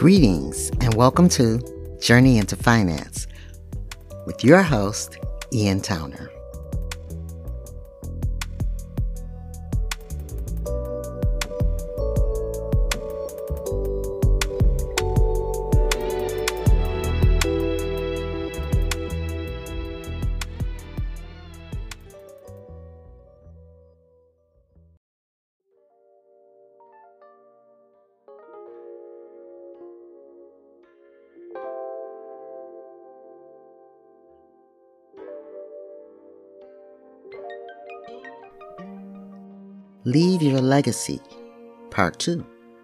Greetings and welcome to Journey into Finance with your host, Ian Towner. Leave Your Legacy, Part 2.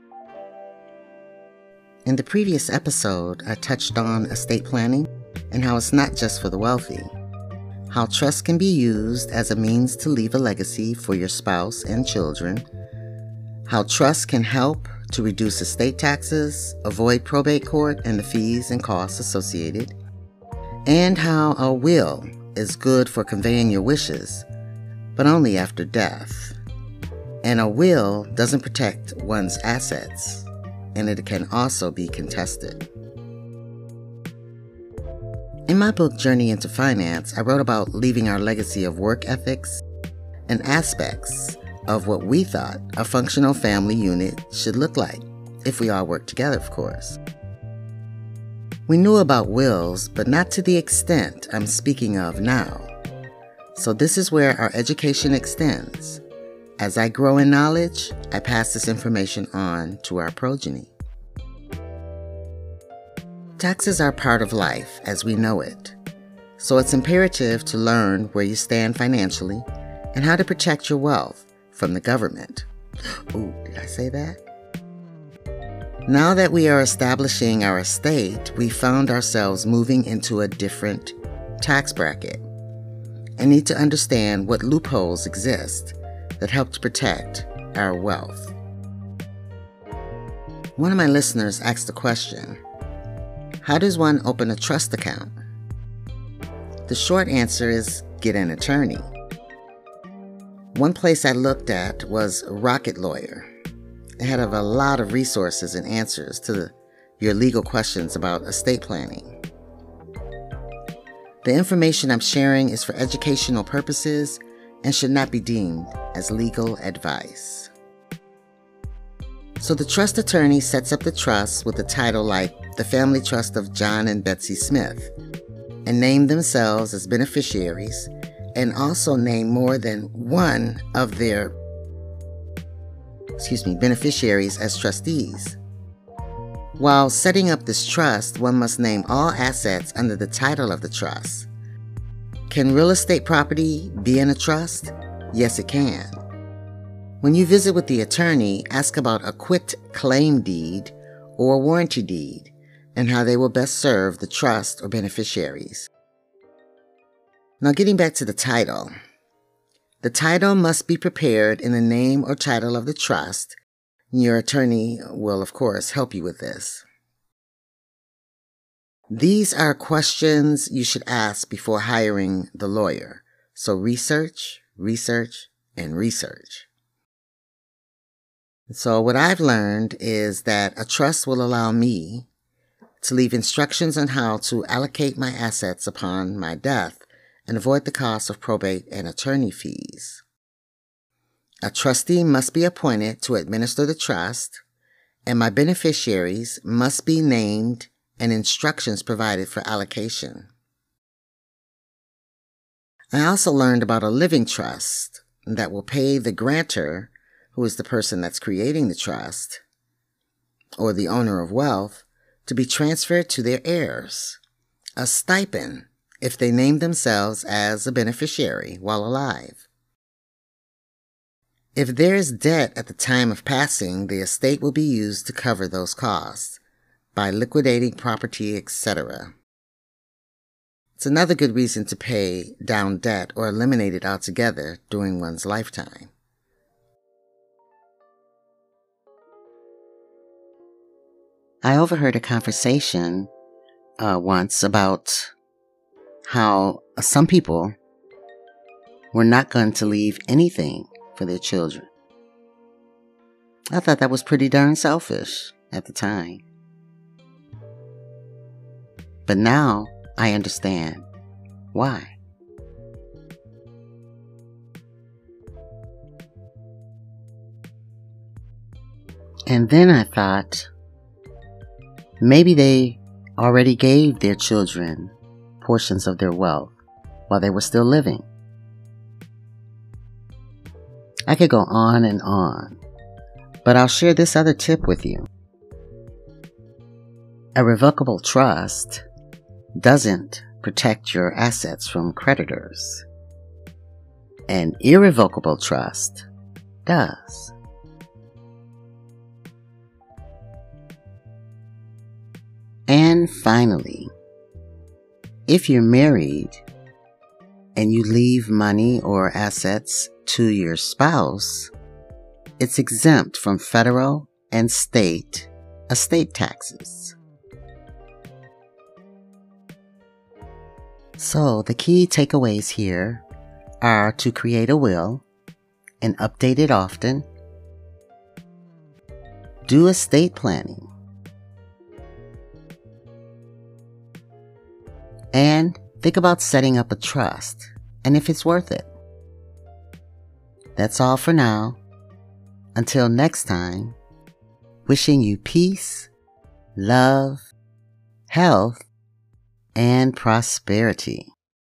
In the previous episode, I touched on estate planning and how it's not just for the wealthy, how trust can be used as a means to leave a legacy for your spouse and children, how trust can help to reduce estate taxes, avoid probate court and the fees and costs associated, and how a will is good for conveying your wishes, but only after death. And a will doesn't protect one's assets, and it can also be contested. In my book, Journey into Finance, I wrote about leaving our legacy of work ethics and aspects of what we thought a functional family unit should look like, if we all worked together, of course. We knew about wills, but not to the extent I'm speaking of now. So this is where our education extends. As I grow in knowledge, I pass this information on to our progeny. Taxes are part of life as we know it, so it's imperative to learn where you stand financially and how to protect your wealth from the government. Ooh, did I say that? Now that we are establishing our estate, we found ourselves moving into a different tax bracket and need to understand what loopholes exist that help to protect our wealth. One of my listeners asked the question, how does one open a trust account? The short answer is get an attorney. One place I looked at was Rocket Lawyer. They had a lot of resources and answers to your legal questions about estate planning. The information I'm sharing is for educational purposes and should not be deemed as legal advice. So the trust attorney sets up the trust with a title like the Family Trust of John and Betsy Smith and name themselves as beneficiaries and also name more than one of their beneficiaries as trustees. While setting up this trust, one must name all assets under the title of the trust. Can real estate property be in a trust? Yes, it can. When you visit with the attorney, ask about a quit-claim deed or a warranty deed and how they will best serve the trust or beneficiaries. Now, getting back to the title. The title must be prepared in the name or title of the trust. Your attorney will, of course, help you with this. These are questions you should ask before hiring the lawyer. So research, and research. So what I've learned is that a trust will allow me to leave instructions on how to allocate my assets upon my death and avoid the cost of probate and attorney fees. A trustee must be appointed to administer the trust, and my beneficiaries must be named and instructions provided for allocation. I also learned about a living trust that will pay the grantor, who is the person that's creating the trust, or the owner of wealth, to be transferred to their heirs, a stipend if they name themselves as a beneficiary while alive. If there is debt at the time of passing, the estate will be used to cover those costs by liquidating property, etc. It's another good reason to pay down debt or eliminate it altogether during one's lifetime. I overheard a conversation once about how some people were not going to leave anything for their children. I thought that was pretty darn selfish at the time. But now I understand why. And then I thought, maybe they already gave their children portions of their wealth while they were still living. I could go on and on, but I'll share this other tip with you. A revocable trust doesn't protect your assets from creditors. An irrevocable trust does. And finally, if you're married and you leave money or assets to your spouse, it's exempt from federal and state estate taxes. So the key takeaways here are to create a will and update it often, do estate planning, and think about setting up a trust and if it's worth it. That's all for now. Until next time, wishing you peace, love, health, and prosperity.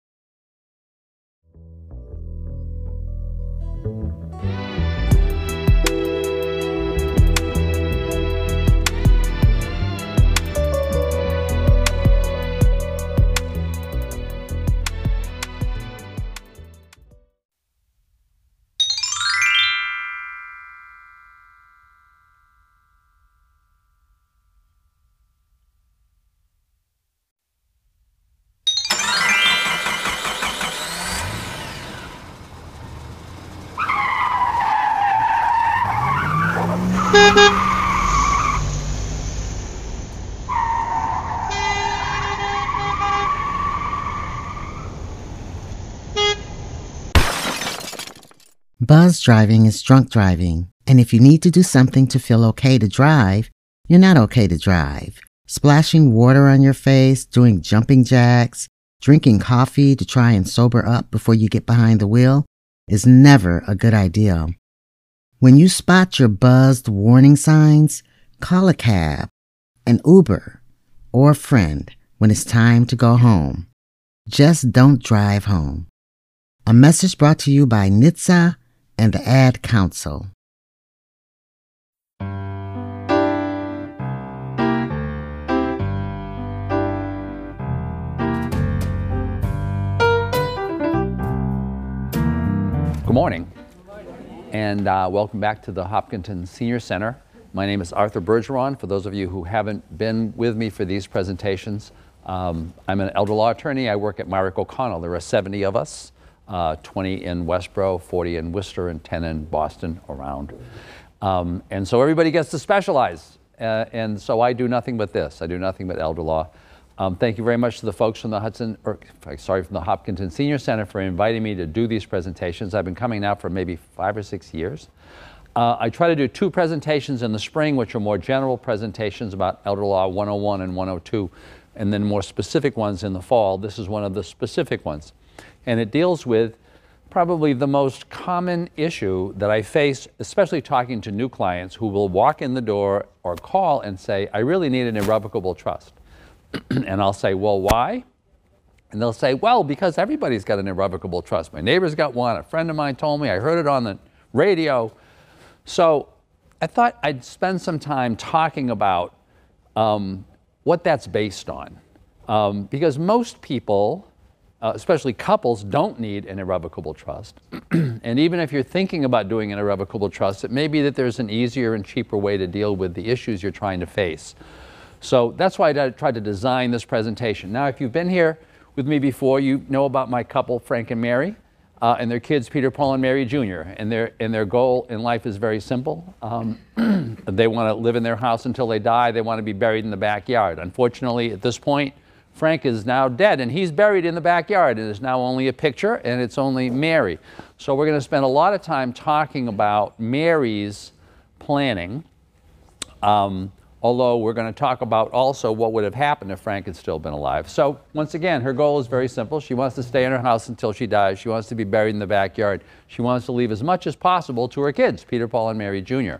Buzz driving is drunk driving, and if you need to do something to feel okay to drive, you're not okay to drive. Splashing water on your face, doing jumping jacks, drinking coffee to try and sober up before you get behind the wheel is never a good idea. When you spot your buzzed warning signs, call a cab, an Uber, or a friend when it's time to go home. Just don't drive home. A message brought to you by NHTSA and the Ad Council. Good morning, and welcome back to the Hopkinton Senior Center. My name is Arthur Bergeron. For those of you who haven't been with me for these presentations, I'm an elder law attorney. I work at Myrick O'Connell. There are 70 of us, 20 in Westboro, 40 in Worcester, and 10 in Boston around. And so everybody gets to specialize. And so I do nothing but this. I do nothing but elder law. Thank you very much to the folks from the from the Hopkinton Senior Center for inviting me to do these presentations. I've been coming now for maybe 5 or 6 years. I try to do 2 presentations in the spring, which are more general presentations about Elder Law 101 and 102, and then more specific ones in the fall. This is one of the specific ones. And it deals with probably the most common issue that I face, especially talking to new clients who will walk in the door or call and say, I really need an irrevocable trust. And I'll say, well, why? And they'll say, well, because everybody's got an irrevocable trust. My neighbor's got one. A friend of mine told me. I heard it on the radio. So I thought I'd spend some time talking about what that's based on. Because most people, especially couples, don't need an irrevocable trust. And even if you're thinking about doing an irrevocable trust, it may be that there's an easier and cheaper way to deal with the issues you're trying to face. So that's why I tried to design this presentation. Now, if you've been here with me before, you know about my couple, Frank and Mary, and their kids, Peter, Paul, and Mary Jr. And their goal in life is very simple. They want to live in their house until they die. They want to be buried in the backyard. Unfortunately, at this point, Frank is now dead, and he's buried in the backyard. And it's now only a picture, and it's only Mary. So we're going to spend a lot of time talking about Mary's planning. although we're going to talk about also what would have happened if Frank had still been alive. So once again, her goal is very simple. She wants to stay in her house until she dies. She wants to be buried in the backyard. She wants to leave as much as possible to her kids, Peter, Paul, and Mary Jr.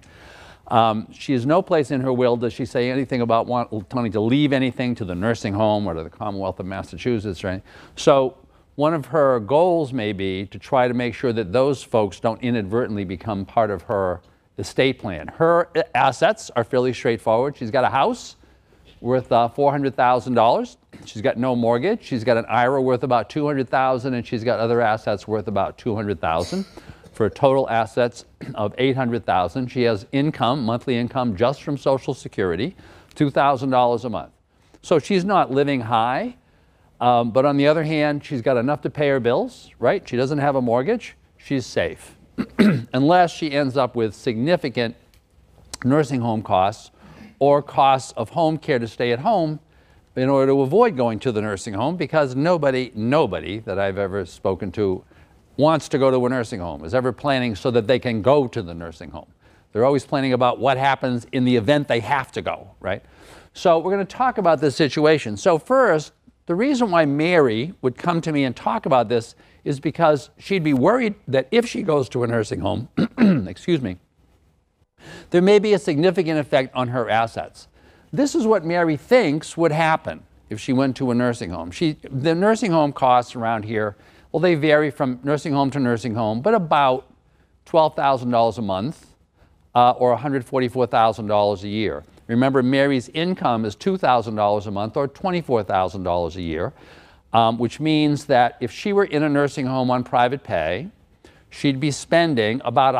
She has no place in her will does she say anything about wanting to leave anything to the nursing home or to the Commonwealth of Massachusetts or anything. So one of her goals may be to try to make sure that those folks don't inadvertently become part of her estate plan. Her assets are fairly straightforward. She's got a house worth $400,000. She's got no mortgage. She's got an IRA worth about $200,000, and she's got other assets worth about $200,000 for total assets of $800,000. She has income, monthly income, just from Social Security, $2,000 a month. So she's not living high, but on the other hand, she's got enough to pay her bills, right? She doesn't have a mortgage. She's safe. Unless she ends up with significant nursing home costs or costs of home care to stay at home in order to avoid going to the nursing home, because nobody that I've ever spoken to wants to go to a nursing home, is ever planning so that they can go to the nursing home. They're always planning about what happens in the event they have to go, right? So we're going to talk about this situation. So first, the reason why Mary would come to me and talk about this is because she'd be worried that if she goes to a nursing home, excuse me, there may be a significant effect on her assets. This is what Mary thinks would happen if she went to a nursing home. The nursing home costs around here, well, they vary from nursing home to nursing home, but about $12,000 a month or $144,000 a year. Remember, Mary's income is $2,000 a month or $24,000 a year, which means that if she were in a nursing home on private pay, she'd be spending about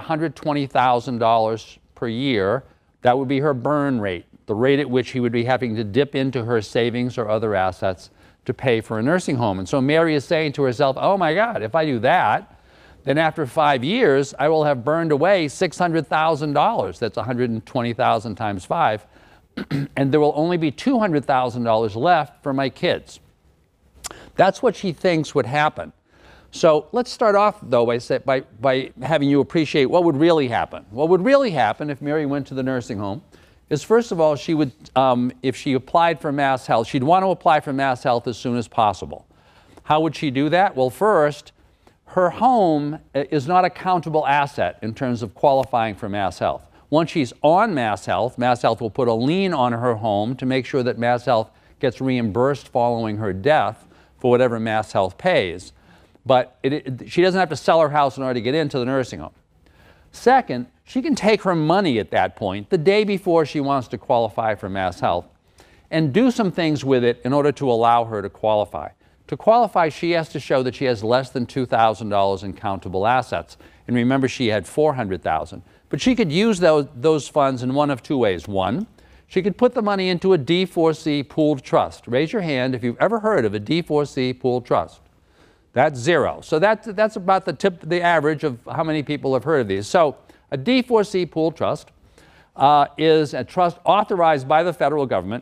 $120,000 per year. That would be her burn rate, the rate at which she would be having to dip into her savings or other assets to pay for a nursing home. And so Mary is saying to herself, oh my God, if I do that, then after 5 years, I will have burned away $600,000. That's $120,000 times 5. And there will only be $200,000 left for my kids. That's what she thinks would happen. So let's start off, though, by having you appreciate what would really happen. What would really happen if Mary went to the nursing home is, first of all, she would, if she applied for Mass Health, she'd want to apply for Mass Health as soon as possible. How would she do that? Well, first, her home is not a countable asset in terms of qualifying for Mass Health. Once she's on Mass Health will put a lien on her home to make sure that Mass Health gets reimbursed following her death for whatever Mass Health pays. But she doesn't have to sell her house in order to get into the nursing home. Second, she can take her money at that point, the day before she wants to qualify for Mass Health, and do some things with it in order to allow her to qualify. To qualify, she has to show that she has less than $2,000 in countable assets. And remember, she had $400,000. But she could use those funds in one of two ways. One, she could put the money into a D4C pooled trust. Raise your hand if you've ever heard of a D4C pooled trust. That's zero. So that's about the average of how many people have heard of these. So a D4C pooled trust is a trust authorized by the federal government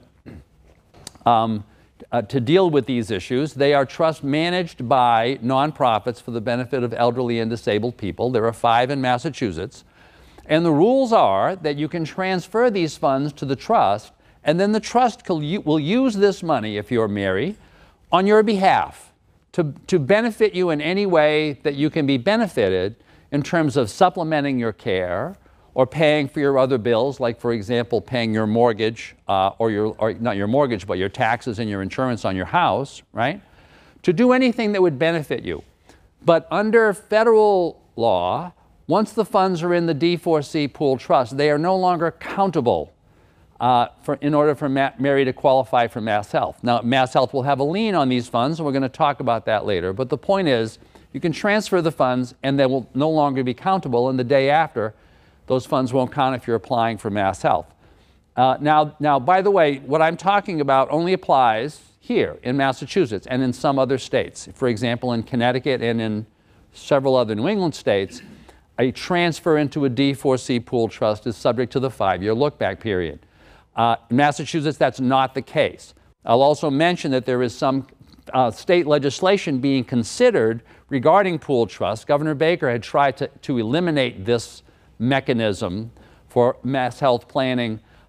to deal with these issues. They are trusts managed by nonprofits for the benefit of elderly and disabled people. There are 5 in Massachusetts. And the rules are that you can transfer these funds to the trust, and then the trust will use this money, if you're Mary, on your behalf to benefit you in any way that you can be benefited in terms of supplementing your care or paying for your other bills, like, for example, paying your mortgage, or not your mortgage, but your taxes and your insurance on your house, right? To do anything that would benefit you. But under federal law, once the funds are in the D4C pooled trust, they are no longer countable in order for Mary to qualify for Mass Health. Now, Mass Health will have a lien on these funds, and we're going to talk about that later. But the point is, you can transfer the funds, and they will no longer be countable, and the day after, those funds won't count if you're applying for Mass Health. Now, by the way, what I'm talking about only applies here in Massachusetts and in some other states. For example, in Connecticut and in several other New England states, a transfer into a D4C pooled trust is subject to the 5-year look-back period. In Massachusetts, that's not the case. I'll also mention that there is some state legislation being considered regarding pooled trusts. Governor Baker had tried to eliminate this mechanism for Mass Health planning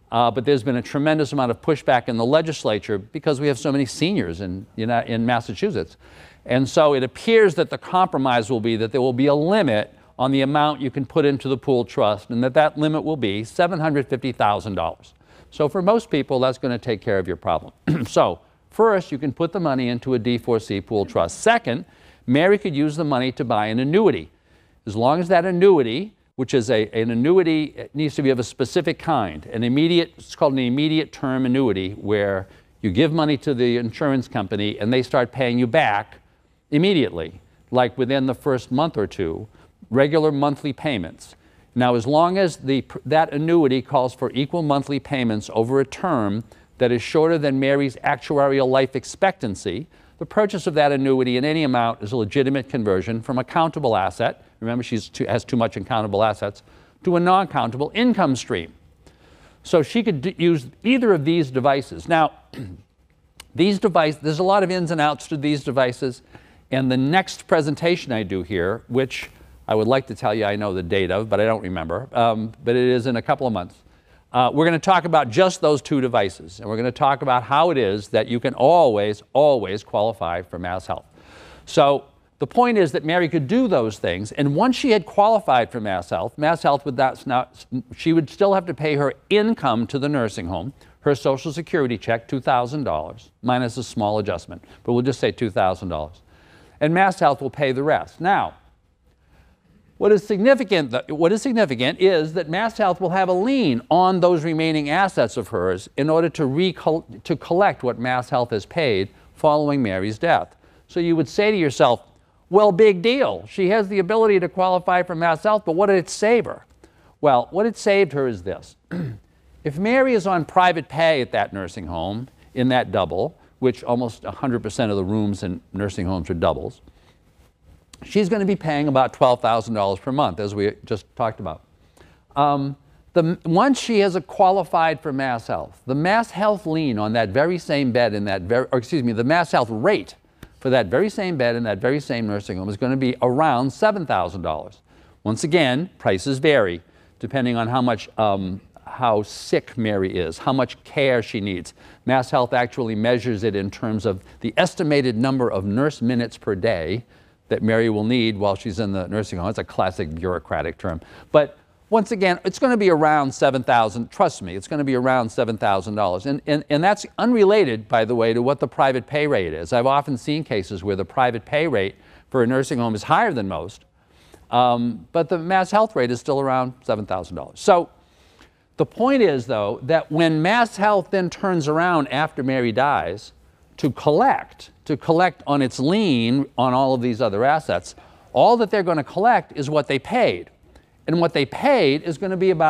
but there's been a tremendous amount of pushback in the legislature because we have so many seniors in Massachusetts. And so it appears that the compromise will be that there will be a limit on the amount you can put into the pooled trust, and that limit will be $750,000. So for most people, that's going to take care of your problem. So first, you can put the money into a D4C pooled trust. Second, Mary could use the money to buy an annuity. As long as that annuity, which is an annuity, it needs to be of a specific kind, it's called an immediate term annuity, where you give money to the insurance company and they start paying you back immediately, like within the first month or two, regular monthly payments. Now, as long as that annuity calls for equal monthly payments over a term that is shorter than Mary's actuarial life expectancy, the purchase of that annuity in any amount is a legitimate conversion from a countable asset, remember she has too much in countable assets, to a non-countable income stream. So she could use either of these devices. Now, these devices, there's a lot of ins and outs to these devices, and the next presentation I do here, which I would like to tell you I know the date of, but I don't remember, but it is in a couple of months. We're going to talk about just those two devices, and we're going to talk about how it is that you can always, always qualify for MassHealth. So the point is that Mary could do those things, and once she had qualified for MassHealth she would still have to pay her income to the nursing home, her Social Security check, $2,000, minus a small adjustment, but we'll just say $2,000. And MassHealth will pay the rest. Now, what is significant is that MassHealth will have a lien on those remaining assets of hers in order to collect what MassHealth has paid following Mary's death. So you would say to yourself, well, big deal. She has the ability to qualify for MassHealth, but what did it save her? Well, what it saved her is this. If Mary is on private pay at that nursing home, in that double, which almost 100% of the rooms in nursing homes are doubles, she's going to be paying about $12,000 per month, as we just talked about. Once she has qualified for MassHealth, the MassHealth lien on that very same bed the MassHealth rate for that very same bed in that very same nursing home is going to be around $7,000. Once again, prices vary depending on how sick Mary is, how much care she needs. MassHealth actually measures it in terms of the estimated number of nurse minutes per day that Mary will need while she's in the nursing home. It's a classic bureaucratic term. But once again, it's going to be around $7,000. Trust me, it's going to be around $7,000. And that's unrelated, by the way, to what the private pay rate is. I've often seen cases where the private pay rate for a nursing home is higher than most, but the MassHealth rate is still around $7,000. So the point is, though, that when MassHealth then turns around after Mary dies to collect on its lien on all of these other assets, all that they're going to collect is what they paid. And what they paid is going to be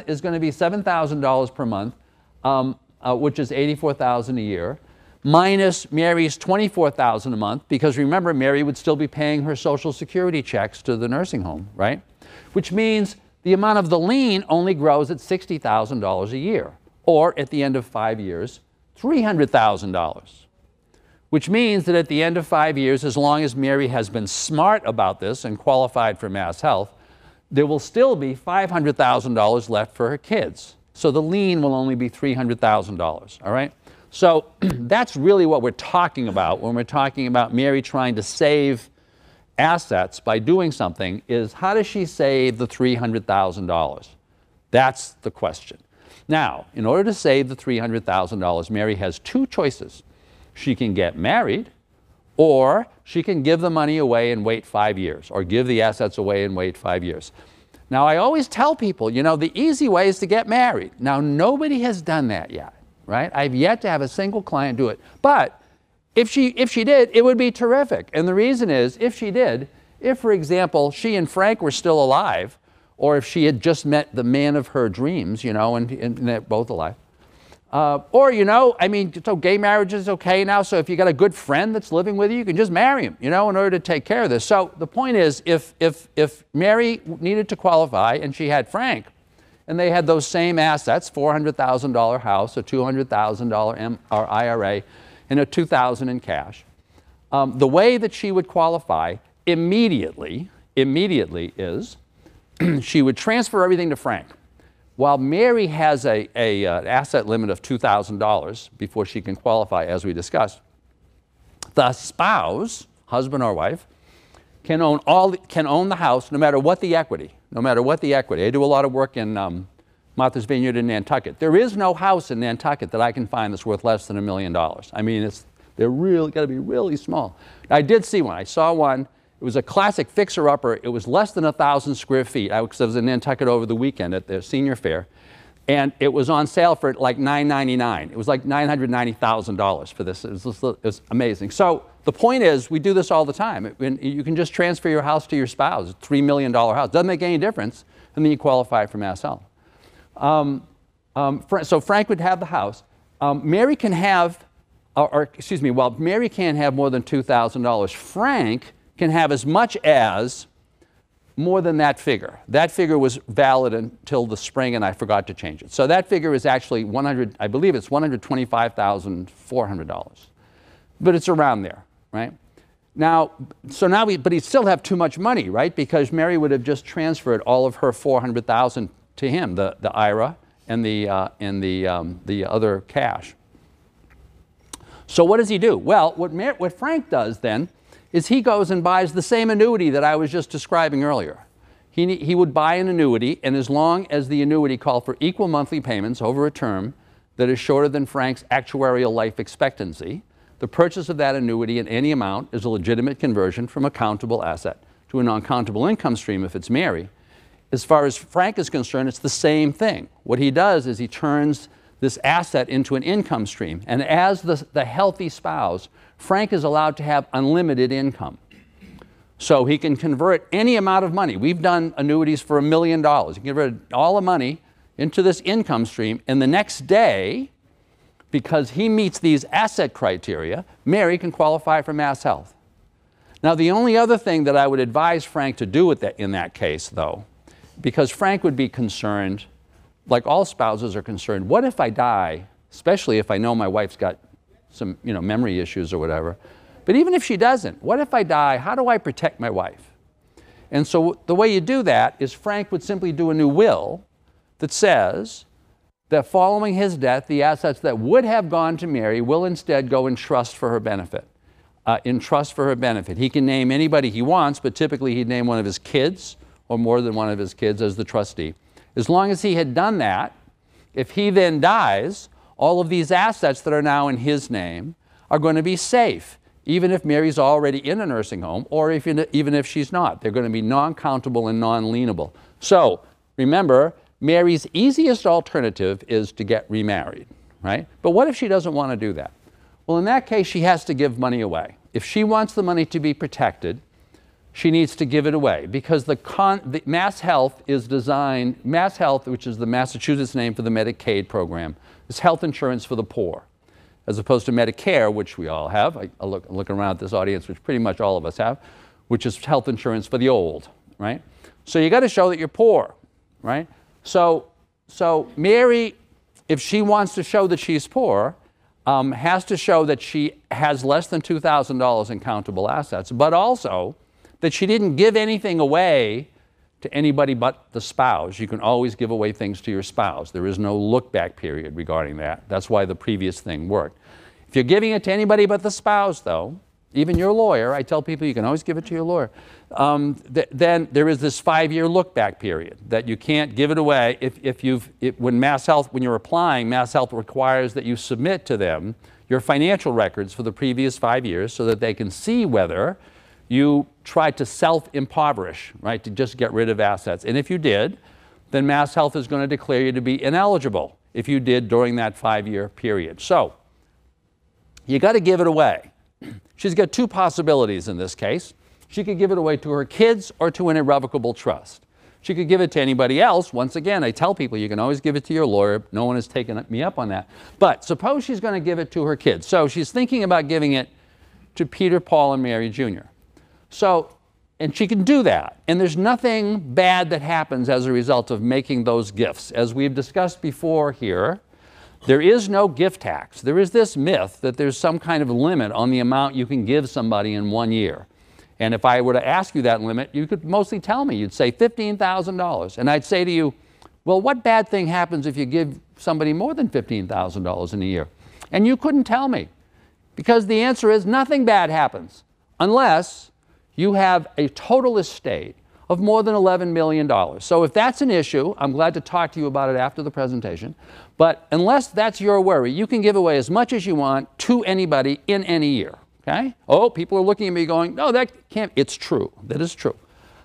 $7,000 per month, which is $84,000 a year, minus Mary's $24,000 a month, because remember, Mary would still be paying her Social Security checks to the nursing home, right? Which means the amount of the lien only grows at $60,000 a year, or at the end of 5 years, $300,000. Which means that at the end of 5 years, as long as Mary has been smart about this and qualified for MassHealth, there will still be $500,000 left for her kids. So the lien will only be $300,000, all right? So that's really what we're talking about when we're talking about Mary trying to save assets by doing something, is how does she save the $300,000? That's the question. Now, in order to save the $300,000, Mary has two choices. She can get married, or she can give the money away and wait 5 years, or give the assets away and wait 5 years. Now, I always tell people, you know, the easy way is to get married. Now, nobody has done that yet, right? I've yet to have a single client do it. But if she did, it would be terrific. And the reason is, if she did, if, for example, she and Frank were still alive, or if she had just met the man of her dreams, you know, and they're both alive, or, you know, I mean, so gay marriage is okay now, so if you got a good friend that's living with you, you can just marry him, you know, in order to take care of this. So the point is, if Mary needed to qualify and she had Frank, and they had those same assets, $400,000 house, a $200,000 IRA, and a $2,000 in cash, the way that she would qualify immediately is she would transfer everything to Frank. while Mary has an asset limit of $2,000 before she can qualify, as we discussed, the spouse, husband or wife, can own the house no matter what the equity. No matter what the equity. I do a lot of work in Martha's Vineyard in Nantucket. There is no house in Nantucket that I can find that's worth less than $1 million. I mean, they're really got to be really small. I did see one. I saw one. It was a classic fixer-upper. It was less than 1,000 square feet. I was in Nantucket over the weekend at the senior fair, and it was on sale for like $999. It was like $990,000 for this. It was amazing. So the point is, we do this all the time. You can just transfer your house to your spouse. It's a $3 million house. Doesn't make any difference, and then you qualify for MassHealth. So Frank would have the house. Mary can have, while Mary can't have more than $2,000, Frank can have as much as more than that figure. That figure was valid until the spring, and I forgot to change it. So that figure is actually I believe it's $125,400. But it's around there, right? Now, but he'd still have too much money, right? Because Mary would have just transferred all of her $400,000 to him, the IRA and the other cash. So what does he do? Well, what Frank does then is he goes and buys the same annuity that I was just describing earlier. He would buy an annuity, and as long as the annuity called for equal monthly payments over a term that is shorter than Frank's actuarial life expectancy, the purchase of that annuity in any amount is a legitimate conversion from a countable asset to a non-countable income stream if it's Mary. As far as Frank is concerned, it's the same thing. What he does is he turns this asset into an income stream. And as the healthy spouse, Frank is allowed to have unlimited income. So he can convert any amount of money. We've done annuities for $1 million. He can convert all the money into this income stream, and the next day, because he meets these asset criteria, Mary can qualify for MassHealth. Now, the only other thing that I would advise Frank to do in that case, though, because Frank would be concerned, like all spouses are concerned, what if I die, especially if I know my wife's got some memory issues or whatever. But even if she doesn't, what if I die? How do I protect my wife? And so the way you do that is Frank would simply do a new will that says that following his death, the assets that would have gone to Mary will instead go in trust for her benefit. He can name anybody he wants, but typically he'd name one of his kids or more than one of his kids as the trustee. As long as he had done that, if he then dies, all of these assets that are now in his name are going to be safe, even if Mary's already in a nursing home or even if she's not. They're going to be non-countable and non-lienable. So remember, Mary's easiest alternative is to get remarried, right? But what if she doesn't want to do that? Well, in that case, she has to give money away. If she wants the money to be protected, she needs to give it away because the MassHealth is designed, MassHealth, which is the Massachusetts name for the Medicaid program, is health insurance for the poor, as opposed to Medicare, which we all have. I look around at this audience, which pretty much all of us have, which is health insurance for the old, right? So you got to show that you're poor, right? So Mary, if she wants to show that she's poor, has to show that she has less than $2,000 in countable assets, but also that she didn't give anything away to anybody but the spouse. You can always give away things to your spouse. There is no look-back period regarding that. That's why the previous thing worked. If you're giving it to anybody but the spouse, though, even your lawyer, I tell people you can always give it to your lawyer, then there is this 5-year look-back period that you can't give it away when you're applying, MassHealth requires that you submit to them your financial records for the previous 5 years so that they can see whether you tried to self-impoverish, right, to just get rid of assets. And if you did, then MassHealth is going to declare you to be ineligible if you did during that 5-year period. So you got to give it away. She's got two possibilities in this case. She could give it away to her kids or to an irrevocable trust. She could give it to anybody else. Once again, I tell people you can always give it to your lawyer. No one has taken me up on that. But suppose she's going to give it to her kids. So she's thinking about giving it to Peter, Paul, and Mary Jr. So, and she can do that. And there's nothing bad that happens as a result of making those gifts. As we've discussed before here, there is no gift tax. There is this myth that there's some kind of limit on the amount you can give somebody in 1 year. And if I were to ask you that limit, you could mostly tell me. You'd say $15,000. And I'd say to you, Well, what bad thing happens if you give somebody more than $15,000 in a year? And you couldn't tell me, because the answer is nothing bad happens unless you have a total estate of more than $11 million. So if that's an issue, I'm glad to talk to you about it after the presentation. But unless that's your worry, you can give away as much as you want to anybody in any year. Okay? Oh, people are looking at me going, no, that can't. It's true. That is true.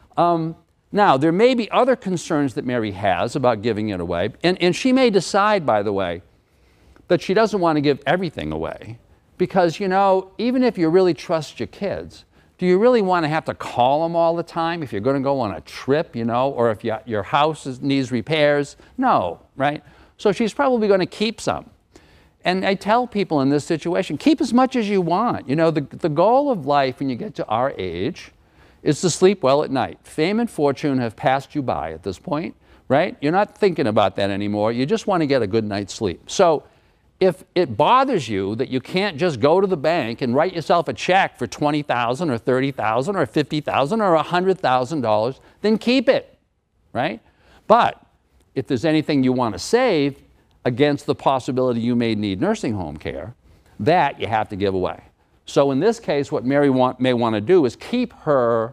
Now, there may be other concerns that Mary has about giving it away. And she may decide, by the way, that she doesn't want to give everything away. Because, you know, even if you really trust your kids, do you really want to have to call them all the time if you're going to go on a trip, you know, or if your house needs repairs? No, right? So she's probably going to keep some. And I tell people in this situation, keep as much as you want. You know, the goal of life when you get to our age is to sleep well at night. Fame and fortune have passed you by at this point, right? You're not thinking about that anymore. You just want to get a good night's sleep. So if it bothers you that you can't just go to the bank and write yourself a check for $20,000 or $30,000 or $50,000 or $100,000, then keep it, right? But if there's anything you want to save against the possibility you may need nursing home care, that you have to give away. So in this case, what Mary may want to do is keep her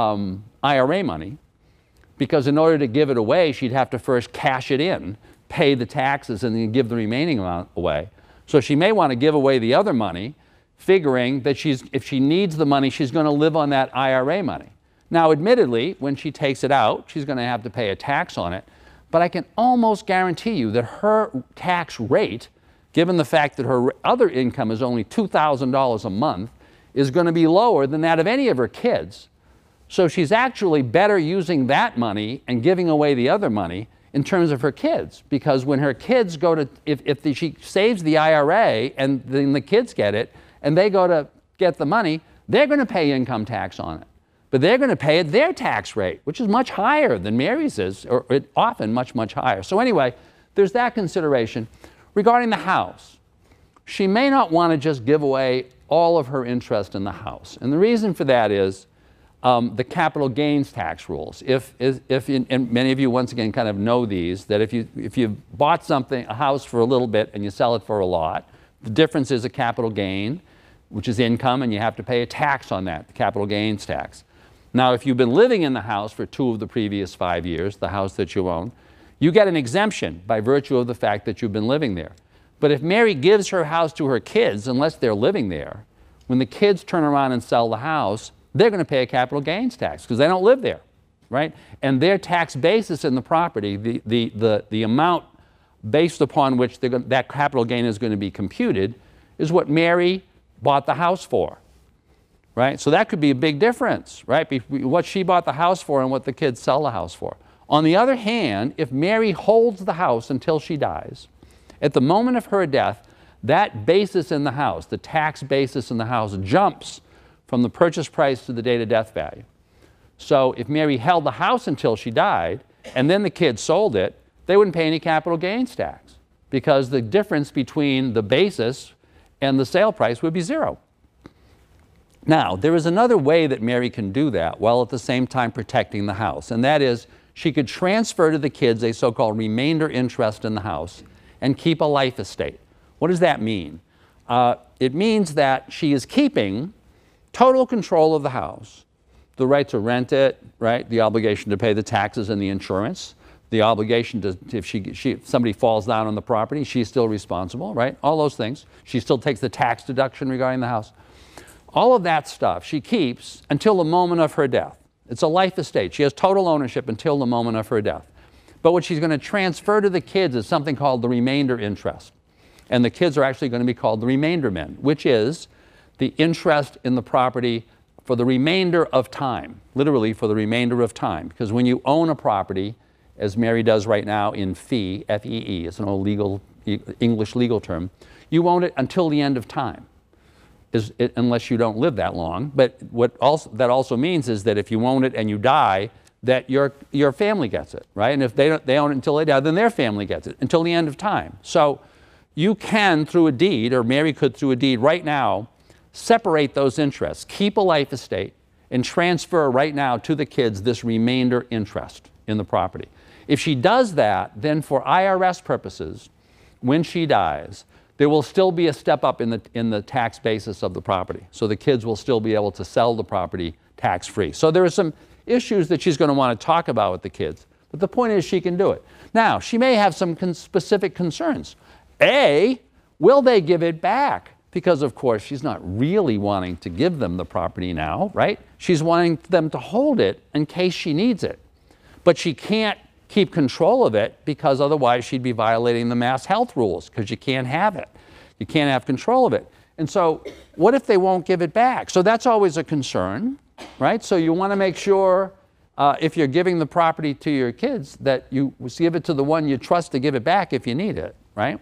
IRA money, because in order to give it away, she'd have to first cash it in, pay the taxes, and then give the remaining amount away. So she may want to give away the other money, figuring that if she needs the money, she's going to live on that IRA money. Now, admittedly, when she takes it out, she's going to have to pay a tax on it, but I can almost guarantee you that her tax rate, given the fact that her other income is only $2,000 a month, is going to be lower than that of any of her kids. So she's actually better using that money and giving away the other money in terms of her kids, because when her kids go to, she saves the IRA and then the kids get it and they go to get the money, they're going to pay income tax on it. But they're going to pay at their tax rate, which is much higher than Mary's is, or often much, much higher. So anyway, there's that consideration. Regarding the house, she may not want to just give away all of her interest in the house. And the reason for that is the capital gains tax rules. And many of you, once again, kind of know these, that if you bought something, a house for a little bit and you sell it for a lot, the difference is a capital gain, which is income, and you have to pay a tax on that, the capital gains tax. Now, if you've been living in the house for 2 of the previous 5 years, the house that you own, you get an exemption by virtue of the fact that you've been living there. But if Mary gives her house to her kids, unless they're living there, when the kids turn around and sell the house, they're going to pay a capital gains tax because they don't live there, right? And their tax basis in the property, the amount based upon which that capital gain is going to be computed, is what Mary bought the house for, right? So that could be a big difference, right? What she bought the house for and what the kids sell the house for. On the other hand, if Mary holds the house until she dies, at the moment of her death, that basis in the house, the tax basis in the house, jumps from the purchase price to the date of death value. So if Mary held the house until she died, and then the kids sold it, they wouldn't pay any capital gains tax, because the difference between the basis and the sale price would be 0. Now, there is another way that Mary can do that while at the same time protecting the house, and that is she could transfer to the kids a so-called remainder interest in the house and keep a life estate. What does that mean? It means that she is keeping total control of the house, the right to rent it, right? The obligation to pay the taxes and the insurance, the obligation to, if somebody falls down on the property, she's still responsible, right? All those things. She still takes the tax deduction regarding the house. All of that stuff she keeps until the moment of her death. It's a life estate. She has total ownership until the moment of her death. But what she's going to transfer to the kids is something called the remainder interest. And the kids are actually going to be called the remainder men, which is the interest in the property for the remainder of time, literally for the remainder of time. Because when you own a property, as Mary does right now in fee, F-E-E, it's an old English legal term, you own it until the end of time, unless you don't live that long. But that also means is that if you own it and you die, that your family gets it, right? And if they own it until they die, then their family gets it until the end of time. So you can, through a deed, or Mary could through a deed right now, separate those interests, keep a life estate, and transfer right now to the kids this remainder interest in the property. If she does that, then for IRS purposes, when she dies, there will still be a step up in the tax basis of the property. So the kids will still be able to sell the property tax-free. So there are some issues that she's going to want to talk about with the kids. But the point is she can do it. Now, she may have some specific concerns. A, will they give it back? Because, of course, she's not really wanting to give them the property now, right? She's wanting them to hold it in case she needs it. But she can't keep control of it because otherwise she'd be violating the mass health rules because you can't have it. You can't have control of it. And so what if they won't give it back? So that's always a concern, right? So you want to make sure if you're giving the property to your kids that you give it to the one you trust to give it back if you need it, right?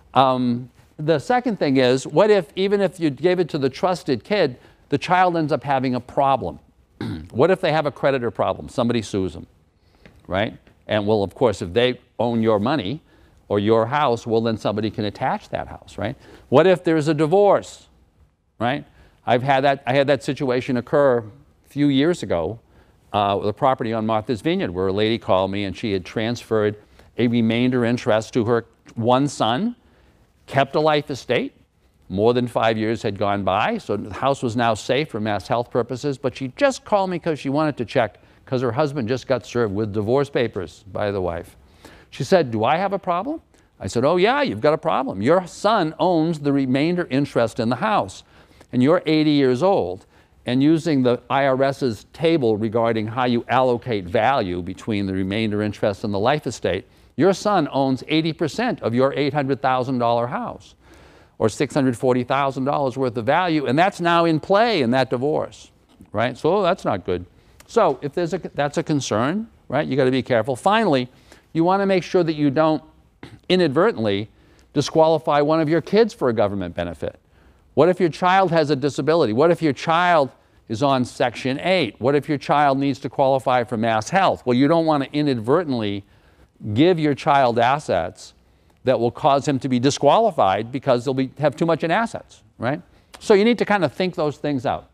The second thing is, what if, even if you gave it to the trusted kid, the child ends up having a problem? What if they have a creditor problem? Somebody sues them, right? And well, of course, if they own your money or your house, well, then somebody can attach that house, right? What if there's a divorce, right? I had that situation occur a few years ago with a property on Martha's Vineyard where a lady called me and she had transferred a remainder interest to her one son, kept a life estate. More than 5 years had gone by, so the house was now safe for mass health purposes, but she just called me because she wanted to check because her husband just got served with divorce papers by the wife. She said, do I have a problem? I said, oh yeah, you've got a problem. Your son owns the remainder interest in the house, and you're 80 years old, and using the IRS's table regarding how you allocate value between the remainder interest and the life estate, your son owns 80% of your $800,000 house, or $640,000 worth of value, and that's now in play in that divorce, right? So that's not good. So if that's a concern, right, you got to be careful. Finally, you want to make sure that you don't inadvertently disqualify one of your kids for a government benefit. What if your child has a disability? What if your child is on Section 8? What if your child needs to qualify for mass health? Well, you don't want to inadvertently give your child assets that will cause him to be disqualified because they'll have too much in assets, right? So you need to kind of think those things out.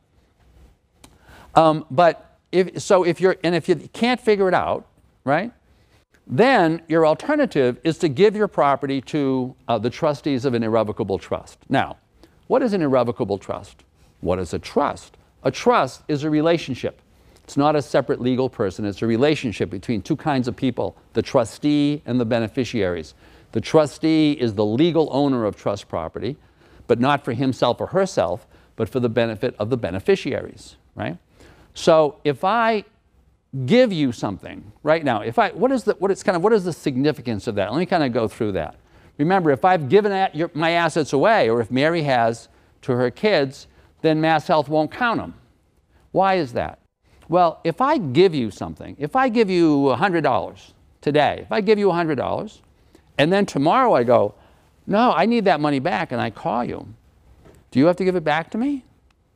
But if you can't figure it out, right, then your alternative is to give your property to the trustees of an irrevocable trust. Now, what is an irrevocable trust? What is a trust? A trust is a relationship. It's not a separate legal person. It's a relationship between two kinds of people, the trustee and the beneficiaries. The trustee is the legal owner of trust property, but not for himself or herself, but for the benefit of the beneficiaries, right? So if I give you something right now, what is the significance of that? Let me kind of go through that. Remember, if I've given my assets away, or if Mary has to her kids, then mass health won't count them. Why is that? Well, if I give you something, if I give you $100 today, if I give you $100, and then tomorrow I go, no, I need that money back, and I call you, do you have to give it back to me?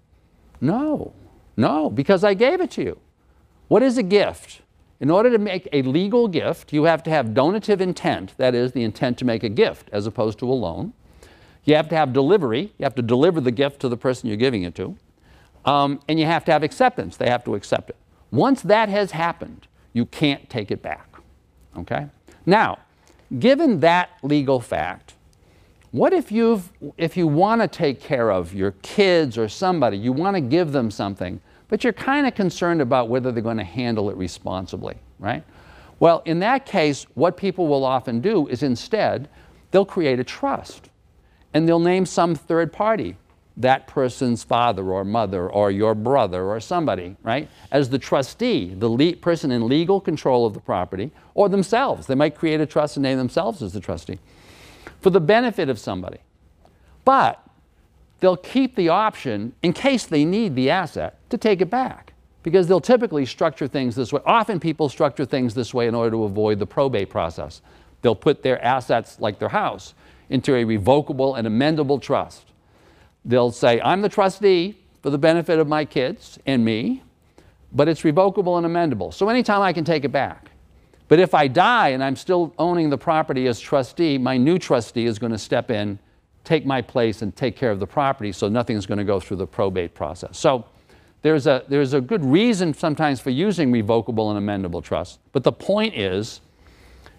No, because I gave it to you. What is a gift? In order to make a legal gift, you have to have donative intent, that is, the intent to make a gift as opposed to a loan. You have to have delivery. You have to deliver the gift to the person you're giving it to. And you have to have acceptance. They have to accept it. Once that has happened, you can't take it back, okay? Now, given that legal fact, what if you want to take care of your kids or somebody, you want to give them something, but you're kind of concerned about whether they're going to handle it responsibly, right? Well, in that case, what people will often do is instead, they'll create a trust, and they'll name some third party, that person's father or mother or your brother or somebody, right, as the trustee, the person in legal control of the property, or themselves. They might create a trust and name themselves as the trustee for the benefit of somebody. But they'll keep the option, in case they need the asset, to take it back, because they'll typically structure things this way. Often people structure things this way in order to avoid the probate process. They'll put their assets, like their house, into a revocable and amendable trust. They'll say, I'm the trustee for the benefit of my kids and me, but it's revocable and amendable. So anytime I can take it back. But if I die and I'm still owning the property as trustee, my new trustee is going to step in, take my place, and take care of the property, so nothing's going to go through the probate process. So there's a good reason sometimes for using revocable and amendable trusts. But the point is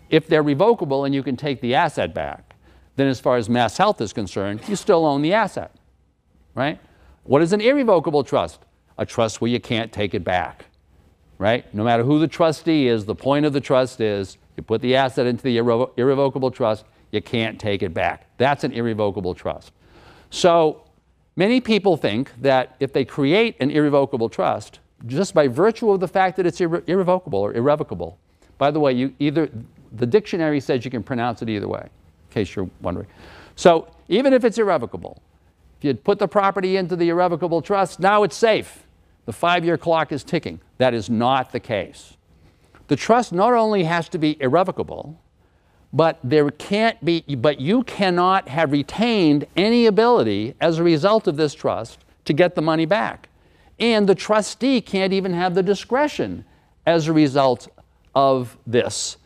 If they're revocable and you can take the asset back, then as far as MassHealth is concerned, you still own the asset, right? What is an irrevocable trust? A trust where you can't take it back, right? No matter who the trustee is, the point of the trust is you put the asset into the irrevocable trust, you can't take it back. That's an irrevocable trust. So many people think that if they create an irrevocable trust, just by virtue of the fact that it's irrevocable or irrevocable, by the way, the dictionary says you can pronounce it either way, in case you're wondering. So even if it's irrevocable, if you put the property into the irrevocable trust, now it's safe. The 5-year clock is ticking. That is not the case. The trust not only has to be irrevocable, but you cannot have retained any ability as a result of this trust to get the money back. And the trustee can't even have the discretion as a result of this,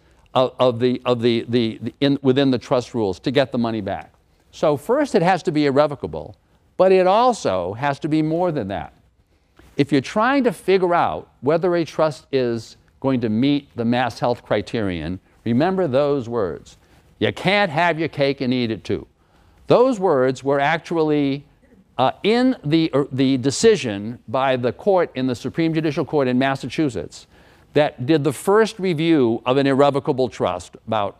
within the trust rules to get the money back. So first it has to be irrevocable, but it also has to be more than that. If you're trying to figure out whether a trust is going to meet the MassHealth criterion, remember those words. You can't have your cake and eat it too. Those words were actually in the decision by the court in the Supreme Judicial Court in Massachusetts that did the first review of an irrevocable trust about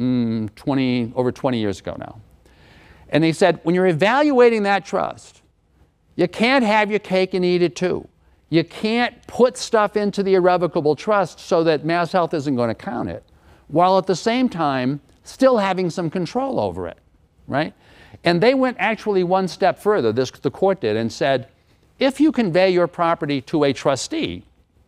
over 20 years ago now. And they said, when you're evaluating that trust, you can't have your cake and eat it too. You can't put stuff into the irrevocable trust so that MassHealth isn't going to count it, while at the same time still having some control over it, right? And they went actually one step further, the court did, and said, if you convey your property to a trustee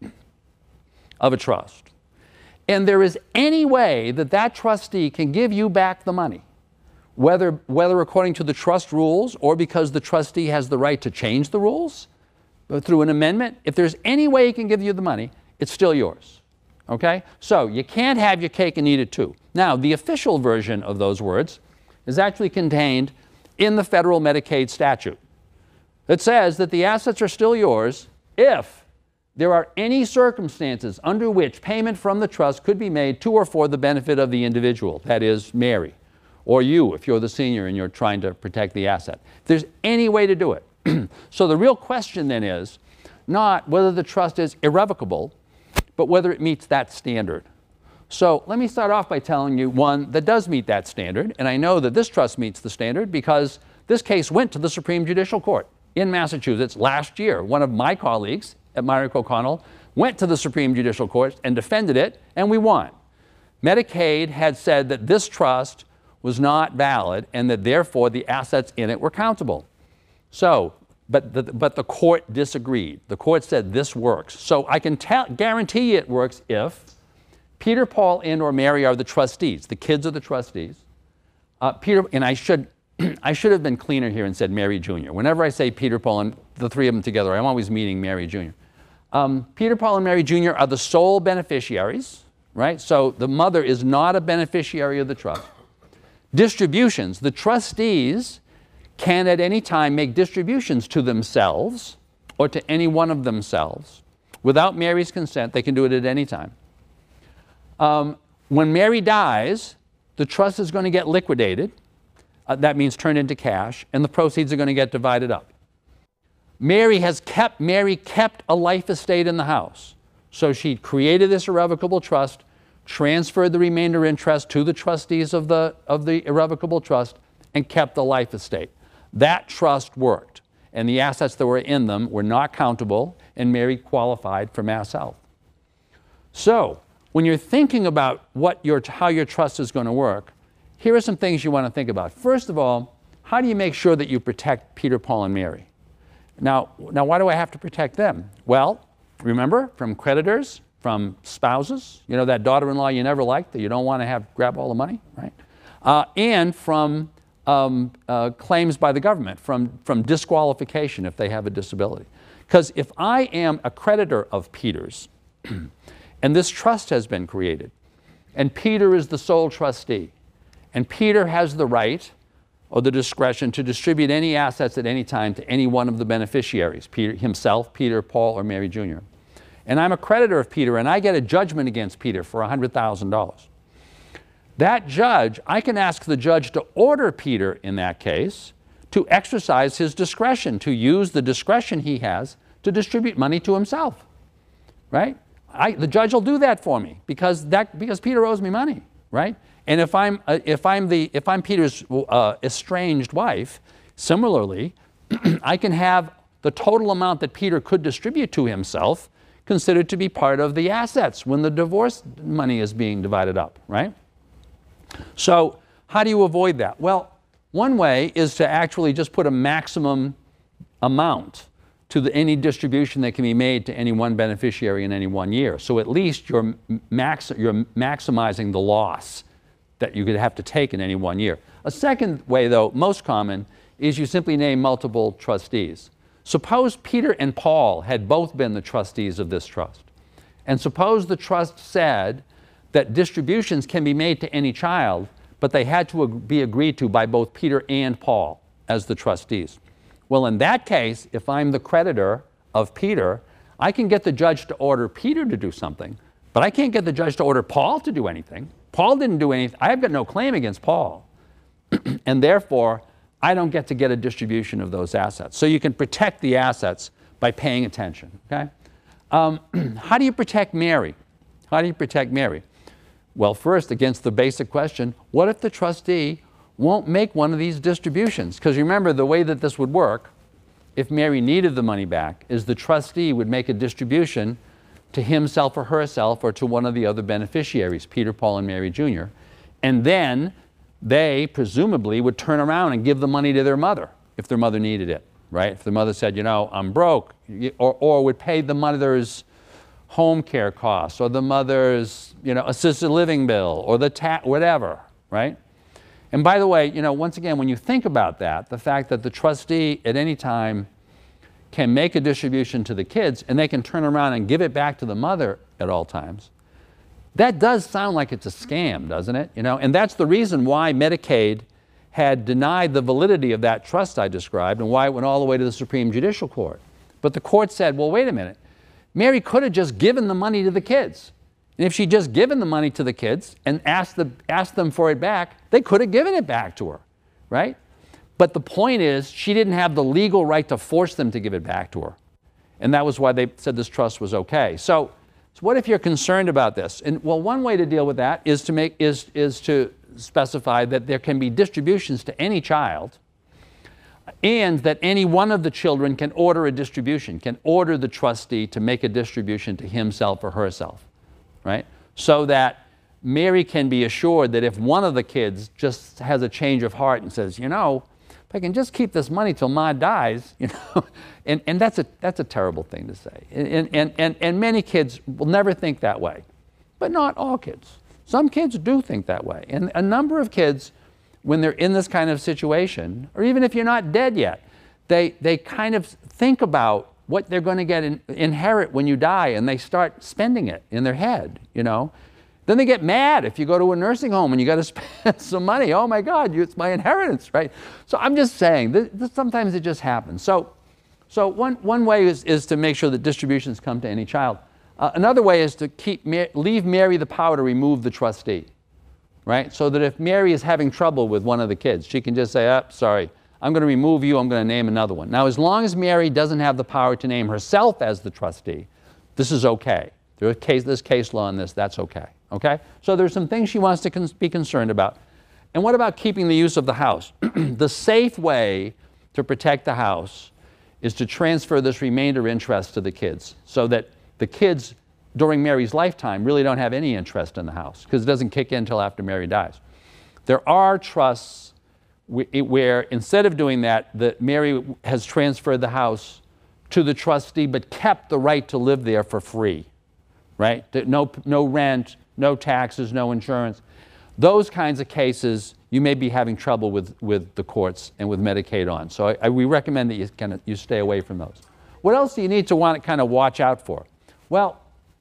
of a trust, and there is any way that that trustee can give you back the money, whether according to the trust rules or because the trustee has the right to change the rules through an amendment, if there's any way he can give you the money, it's still yours. Okay? So you can't have your cake and eat it too. Now, the official version of those words is actually contained in the federal Medicaid statute. It says that the assets are still yours if there are any circumstances under which payment from the trust could be made to or for the benefit of the individual, that is, Mary, or you if you're the senior and you're trying to protect the asset. If there's any way to do it. So the real question then is not whether the trust is irrevocable, but whether it meets that standard. So let me start off by telling you one that does meet that standard, and I know that this trust meets the standard because this case went to the Supreme Judicial Court in Massachusetts last year. One of my colleagues at Myrick O'Connell went to the Supreme Judicial Court and defended it, and we won. Medicaid had said that this trust was not valid and that therefore the assets in it were countable. So, but the court disagreed. The court said this works. So I can guarantee it works if Peter, Paul, and or Mary are the trustees. The kids are the trustees. And I should have been cleaner here and said Mary Jr. Whenever I say Peter, Paul, and the three of them together, I'm always meaning Mary Jr. Peter, Paul, and Mary Jr. are the sole beneficiaries, right? So the mother is not a beneficiary of the trust. Distributions, the trustees can at any time make distributions to themselves or to any one of themselves. Without Mary's consent, they can do it at any time. When Mary dies, the trust is going to get liquidated. That means turned into cash, and the proceeds are going to get divided up. Mary kept a life estate in the house. So she created this irrevocable trust, transferred the remainder interest to the trustees of the irrevocable trust, and kept the life estate. That trust worked, and the assets that were in them were not countable, and Mary qualified for MassHealth. So when you're thinking about how your trust is going to work, here are some things you want to think about. First of all, how do you make sure that you protect Peter, Paul, and Mary? Now why do I have to protect them? Well, remember, from creditors, from spouses, you know, that daughter-in-law you never liked that you don't want to grab all the money, right? And from claims by the government, from disqualification if they have a disability. Because if I am a creditor of Peter's, and this trust has been created, and Peter is the sole trustee, and Peter has the right or the discretion to distribute any assets at any time to any one of the beneficiaries, Peter himself, Peter, Paul, or Mary Jr. And I'm a creditor of Peter, and I get a judgment against Peter for $100,000. that judge, I can ask the judge to order Peter in that case to exercise his discretion, to use the discretion he has to distribute money to himself, right? The judge will do that for me because Peter owes me money, right? And if I'm Peter's estranged wife, similarly, I can have the total amount that Peter could distribute to himself considered to be part of the assets when the divorce money is being divided up, right? So how do you avoid that? Well, one way is to actually just put a maximum amount to any distribution that can be made to any one beneficiary in any 1 year. So at least you're maximizing the loss that you could have to take in any 1 year. A second way, though, most common, is you simply name multiple trustees. Suppose Peter and Paul had both been the trustees of this trust. And suppose the trust said that distributions can be made to any child, but they had to be agreed to by both Peter and Paul as the trustees. Well, in that case, if I'm the creditor of Peter, I can get the judge to order Peter to do something, but I can't get the judge to order Paul to do anything. Paul didn't do anything. I've got no claim against Paul. And therefore, I don't get to get a distribution of those assets. So you can protect the assets by paying attention, okay? How do you protect Mary? How do you protect Mary? Well, first, against the basic question, what if the trustee won't make one of these distributions? Because remember, the way that this would work, if Mary needed the money back, is the trustee would make a distribution to himself or herself or to one of the other beneficiaries, Peter, Paul, and Mary Jr. And then they presumably would turn around and give the money to their mother if their mother needed it, right? If the mother said, you know, I'm broke, or would pay the mother's home care costs or the mother's, you know, assisted living bill or the whatever, right? And by the way, you know, once again, when you think about that, the fact that the trustee at any time can make a distribution to the kids and they can turn around and give it back to the mother at all times, that does sound like it's a scam, doesn't it? You know, and that's the reason why Medicaid had denied the validity of that trust I described and why it went all the way to the Supreme Judicial Court. But the court said, well, wait a minute. Mary could have just given the money to the kids. And if she'd just given the money to the kids and asked them for it back, they could have given it back to her, right? But the point is, she didn't have the legal right to force them to give it back to her. And that was why they said this trust was okay. So what if you're concerned about this? And well, one way to deal with that is to specify that there can be distributions to any child, and that any one of the children can order a distribution, can order the trustee to make a distribution to himself or herself, right? So that Mary can be assured that if one of the kids just has a change of heart and says, you know, if I can just keep this money till Ma dies, you know, and that's a terrible thing to say. And many kids will never think that way, but not all kids. Some kids do think that way. And a number of kids, when they're in this kind of situation, or even if you're not dead yet, they kind of think about what they're going to inherit when you die, and they start spending it in their head, you know. Then they get mad if you go to a nursing home and you got to spend some money. Oh my God, it's my inheritance, right? So I'm just saying, this sometimes it just happens. So one way is to make sure that distributions come to any child. Another way is to leave Mary the power to remove the trustee, right? So that if Mary is having trouble with one of the kids, she can just say, oh, sorry, I'm going to remove you, I'm going to name another one. Now, as long as Mary doesn't have the power to name herself as the trustee, this is okay. There's case law on this, that's okay. Okay? So there's some things she wants to be concerned about. And what about keeping the use of the house? The safe way to protect the house is to transfer this remainder interest to the kids, so that the kids during Mary's lifetime really don't have any interest in the house, because it doesn't kick in until after Mary dies. There are trusts where instead of doing that, Mary has transferred the house to the trustee but kept the right to live there for free, right? No rent, no taxes, no insurance. Those kinds of cases, you may be having trouble with the courts and with Medicaid on. So we recommend that you stay away from those. What else do you need to want to kind of watch out for? Well,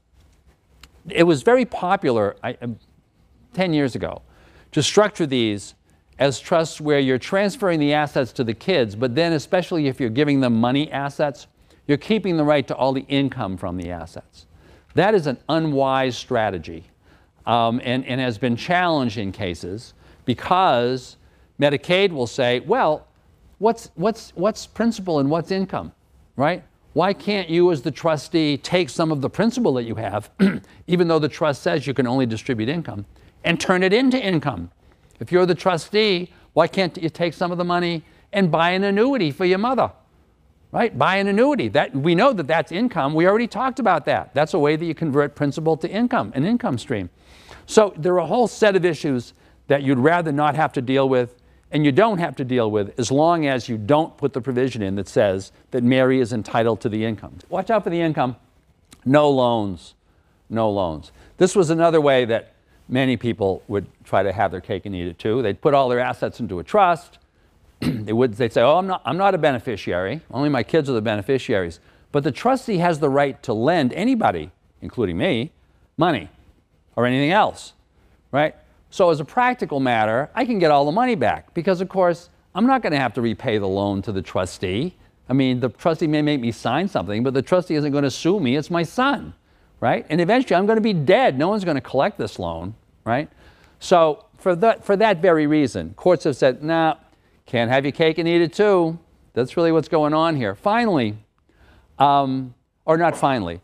it was very popular 10 years ago to structure these as trusts where you're transferring the assets to the kids, but then especially if you're giving them money assets, you're keeping the right to all the income from the assets. That is an unwise strategy. and has been challenged in cases because Medicaid will say, well, what's principal and what's income, right? Why can't you as the trustee take some of the principal that you have, even though the trust says you can only distribute income, and turn it into income? If you're the trustee, why can't you take some of the money and buy an annuity for your mother, right? Buy an annuity. We know that that's income. We already talked about that. That's a way that you convert principal to income, an income stream. So there are a whole set of issues that you'd rather not have to deal with, and you don't have to deal with as long as you don't put the provision in that says that Mary is entitled to the income. Watch out for the income. No loans. No loans. This was another way that many people would try to have their cake and eat it too. They'd put all their assets into a trust. They'd say, oh, I'm not a beneficiary. Only my kids are the beneficiaries. But the trustee has the right to lend anybody, including me, money or anything else, right? So as a practical matter, I can get all the money back because, of course, I'm not going to have to repay the loan to the trustee. I mean, the trustee may make me sign something, but the trustee isn't going to sue me. It's my son, right? And eventually I'm going to be dead. No one's going to collect this loan, right? So for that very reason, courts have said, nah, can't have your cake and eat it too. That's really what's going on here. Finally, or not finally,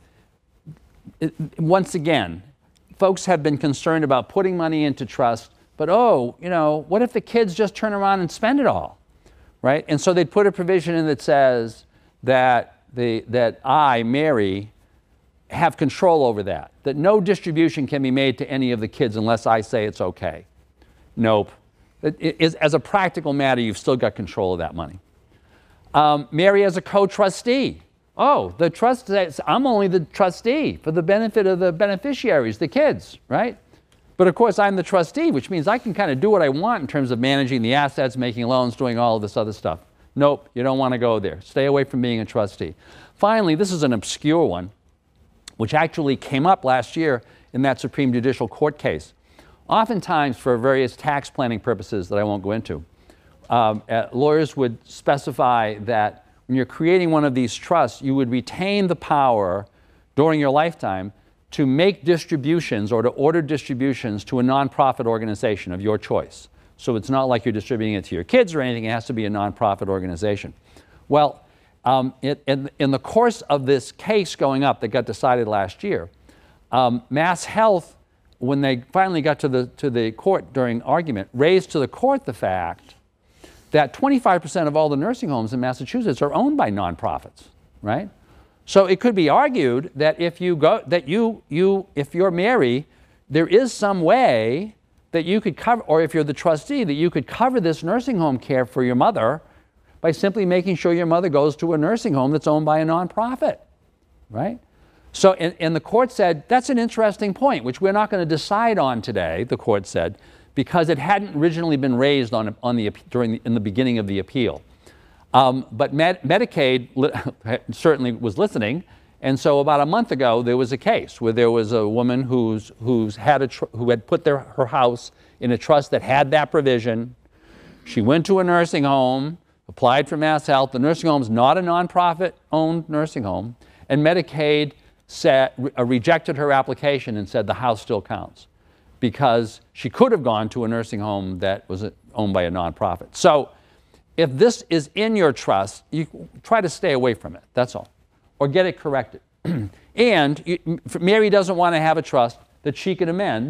once again, folks have been concerned about putting money into trust, but what if the kids just turn around and spend it all, right? And so they'd put a provision in that says that I, Mary, have control over that no distribution can be made to any of the kids unless I say it's okay. Nope. As a practical matter, you've still got control of that money. Mary as a co-trustee. Oh, the trust says, I'm only the trustee for the benefit of the beneficiaries, the kids, right? But of course, I'm the trustee, which means I can kind of do what I want in terms of managing the assets, making loans, doing all of this other stuff. Nope, you don't want to go there. Stay away from being a trustee. Finally, this is an obscure one, which actually came up last year in that Supreme Judicial Court case. Oftentimes, for various tax planning purposes that I won't go into, lawyers would specify that when you're creating one of these trusts, you would retain the power during your lifetime to make distributions or to order distributions to a nonprofit organization of your choice. So it's not like you're distributing it to your kids or anything. It has to be a nonprofit organization. Well, in the course of this case going up that got decided last year, Mass Health, when they finally got to the court during argument, raised to the court the fact that 25% of all the nursing homes in Massachusetts are owned by nonprofits, right? So it could be argued that if you're Mary, there is some way that you could cover, or if you're the trustee, that you could cover this nursing home care for your mother by simply making sure your mother goes to a nursing home that's owned by a nonprofit, right? So, and the court said, that's an interesting point, which we're not going to decide on today, the court said, because it hadn't originally been raised in the beginning of the appeal. But Medicaid certainly was listening, and so about a month ago there was a case where there was a woman who had put her house in a trust that had that provision. She went to a nursing home, applied for Mass Health. The nursing home is not a nonprofit-owned nursing home, and Medicaid rejected her application and said the house still counts, because she could have gone to a nursing home that was owned by a nonprofit. So if this is in your trust, you try to stay away from it, that's all, or get it corrected. And Mary doesn't want to have a trust that she can amend,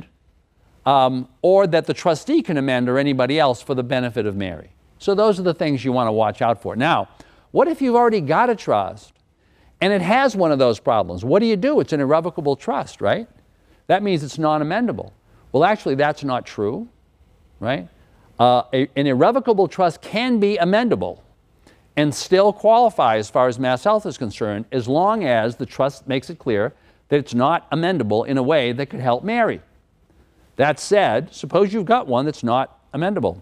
or that the trustee can amend, or anybody else, for the benefit of Mary. So those are the things you want to watch out for. Now, what if you've already got a trust and it has one of those problems? What do? It's an irrevocable trust, right? That means it's non-amendable. Well, actually, that's not true, right? An irrevocable trust can be amendable and still qualify as far as Mass Health is concerned, as long as the trust makes it clear that it's not amendable in a way that could help Mary. That said, suppose you've got one that's not amendable.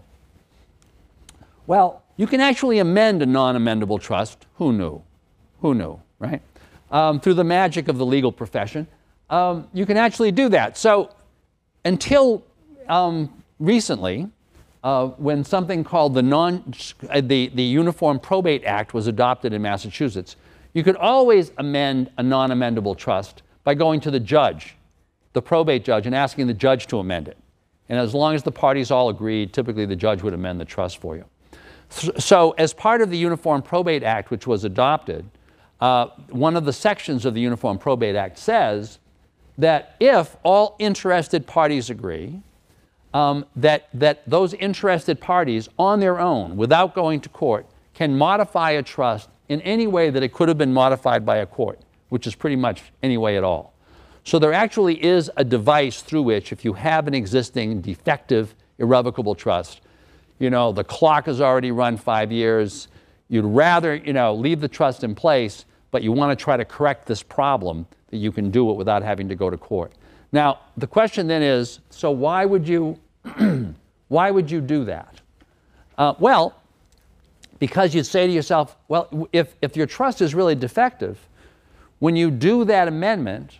Well, you can actually amend a non-amendable trust. Who knew? Who knew, right? Through the magic of the legal profession, you can actually do that. So until recently, when something called the Uniform Probate Act was adopted in Massachusetts, you could always amend a non-amendable trust by going to the judge the probate judge and asking the judge to amend it. And as long as the parties all agreed, typically the judge would amend the trust for you. So as part of the Uniform Probate Act, which was adopted, one of the sections of the Uniform Probate Act says that if all interested parties agree, that those interested parties on their own, without going to court, can modify a trust in any way that it could have been modified by a court, which is pretty much any way at all. So there actually is a device through which, if you have an existing defective irrevocable trust, you know, the clock has already run 5 years, you'd rather, you know, leave the trust in place, but you want to try to correct this problem, that you can do it without having to go to court. Now, the question then is, so why would you, why would you do that? Well, because you'd say to yourself, well, if your trust is really defective, when you do that amendment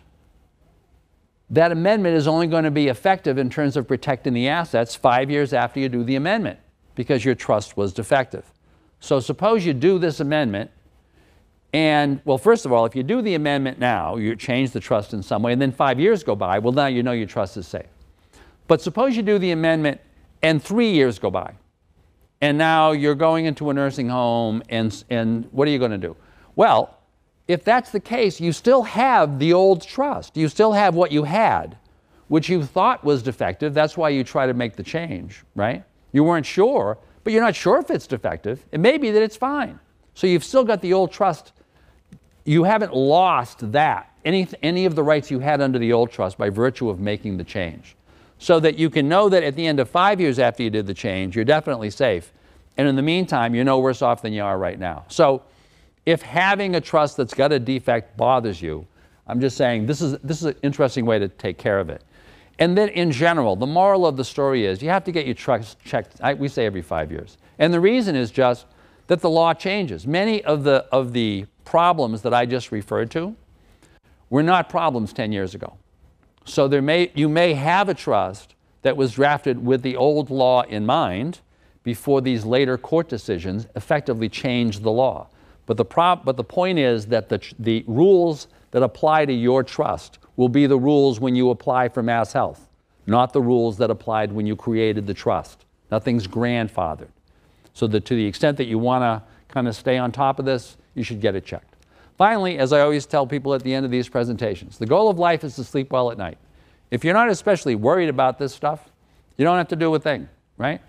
is only going to be effective in terms of protecting the assets 5 years after you do the amendment, because your trust was defective. So suppose you do this amendment, and, well, first of all, if you do the amendment now, you change the trust in some way, and then 5 years go by, well, now you know your trust is safe. But suppose you do the amendment, and 3 years go by, and now you're going into a nursing home, and what are you going to do? Well, if that's the case, you still have the old trust. You still have what you had, which you thought was defective. That's why you try to make the change, right? You weren't sure, but you're not sure if it's defective. It may be that it's fine. So you've still got the old trust. You haven't lost that, any of the rights you had under the old trust by virtue of making the change. So that you can know that at the end of 5 years after you did the change, you're definitely safe. And in the meantime, you're no worse off than you are right now. So if having a trust that's got a defect bothers you, I'm just saying this is an interesting way to take care of it. And then in general, the moral of the story is you have to get your trust checked, we say every 5 years. And the reason is just that the law changes. Many of the problems that I just referred to were not problems 10 years ago. So you may have a trust that was drafted with the old law in mind before these later court decisions effectively changed the law. But the point is that the rules that apply to your trust will be the rules when you apply for Mass Health, not the rules that applied when you created the trust. Nothing's grandfathered. So that to the extent that you want to kind of stay on top of this, you should get it checked. Finally, as I always tell people at the end of these presentations, the goal of life is to sleep well at night. If you're not especially worried about this stuff, you don't have to do a thing, right?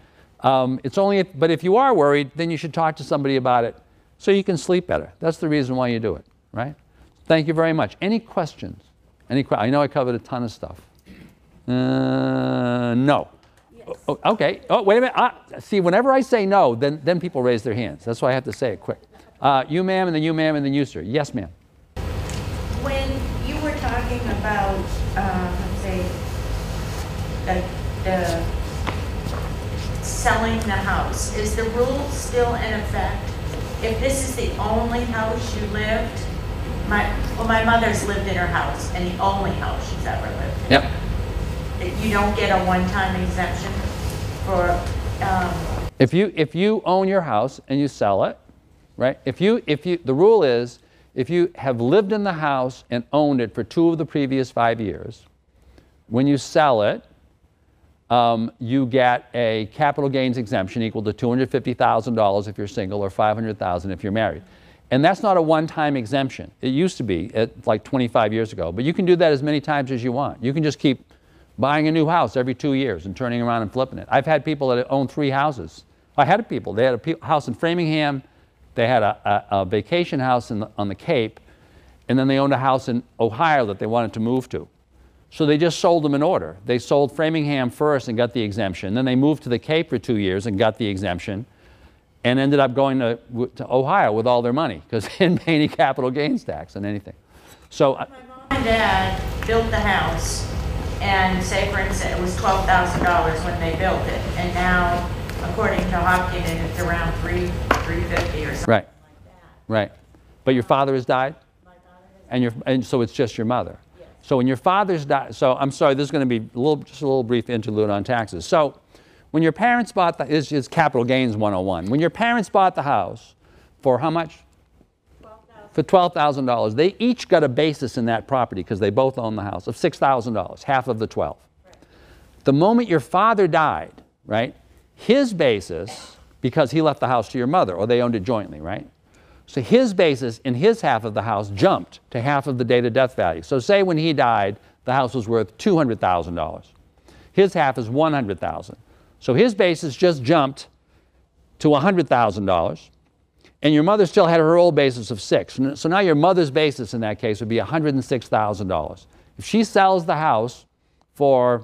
But if you are worried, then you should talk to somebody about it, so you can sleep better. That's the reason why you do it, right? Thank you very much. Any questions? I know I covered a ton of stuff. No. Yes. Okay. Oh, wait a minute. See, whenever I say no, then people raise their hands. That's why I have to say it quick. You, ma'am, and then you, ma'am, and then you, sir. Yes, ma'am. When you were talking about, let's say, the selling the house, is the rule still in effect? If this is the only house you lived, my mother's lived in her house, and the only house she's ever lived in. Yep. You don't get a one-time exemption for. If you own your house and you sell it, right? The rule is, if you have lived in the house and owned it for 2 of the previous 5 years, when you sell it, you get a capital gains exemption equal to $250,000 if you're single or $500,000 if you're married. And that's not a one-time exemption. It used to be like 25 years ago, but you can do that as many times as you want. You can just keep buying a new house every 2 years and turning around and flipping it. I've had people that own 3 houses. I had people, they had a house in Framingham, they had a vacation house on the Cape, and then they owned a house in Ohio that they wanted to move to. So they just sold them in order. They sold Framingham first and got the exemption. Then they moved to the Cape for 2 years and got the exemption, and ended up going to Ohio with all their money because they didn't pay any capital gains tax on anything. So my mom and dad built the house, and say, for instance, it was $12,000 when they built it, and now, according to Hopkins, it's around $350 or something right. like that. Right. But your father has died? My father has And so it's just your mother? Yes. So when your father's died, so I'm sorry, this is going to be just a little brief interlude on taxes. So when your parents bought this is capital gains 101. When your parents bought the house for how much? for $12,000. They each got a basis in that property because they both own the house of $6,000, half of the 12. The moment your father died, right, his basis, because he left the house to your mother, or they owned it jointly, right? So his basis in his half of the house jumped to half of the date of death value. So say when he died, the house was worth $200,000. His half is $100,000. So his basis just jumped to $100,000, and your mother still had her old basis of $6,000. So now your mother's basis in that case would be $106,000. If she sells the house for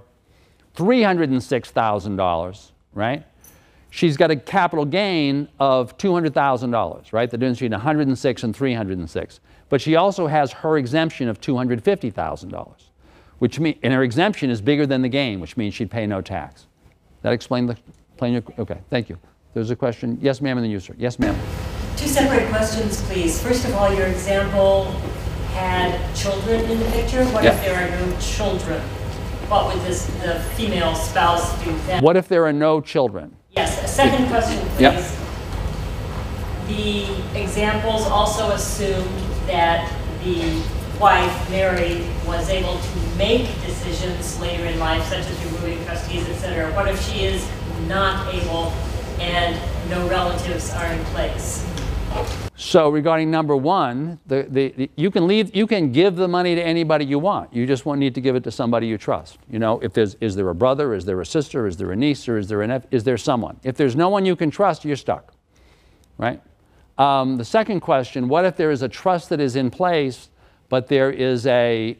$306,000, right? She's got a capital gain of $200,000, right? The difference between 106 and 306. But she also has her exemption of $250,000, which means, and her exemption is bigger than the gain, which means she'd pay no tax. That explain your, okay, thank you. There's a question. Yes, ma'am, and then you, sir. Yes, ma'am. Two separate questions, please. First of all, your example had children in the picture. What if there are no children? What would the female spouse do then? What if there are no children? Yes. A second question, please. Yep. The examples also assumed that the wife, Mary, was able to make decisions later in life, such as removing trustees, etc. What if she is not able and no relatives are in place? So regarding number one, you can give the money to anybody you want. You just won't need to give it to somebody you trust. You know, if is there a brother, is there a sister, is there a niece, or is there someone? If there's no one you can trust, you're stuck, right? The second question: what if there is a trust that is in place, but there is and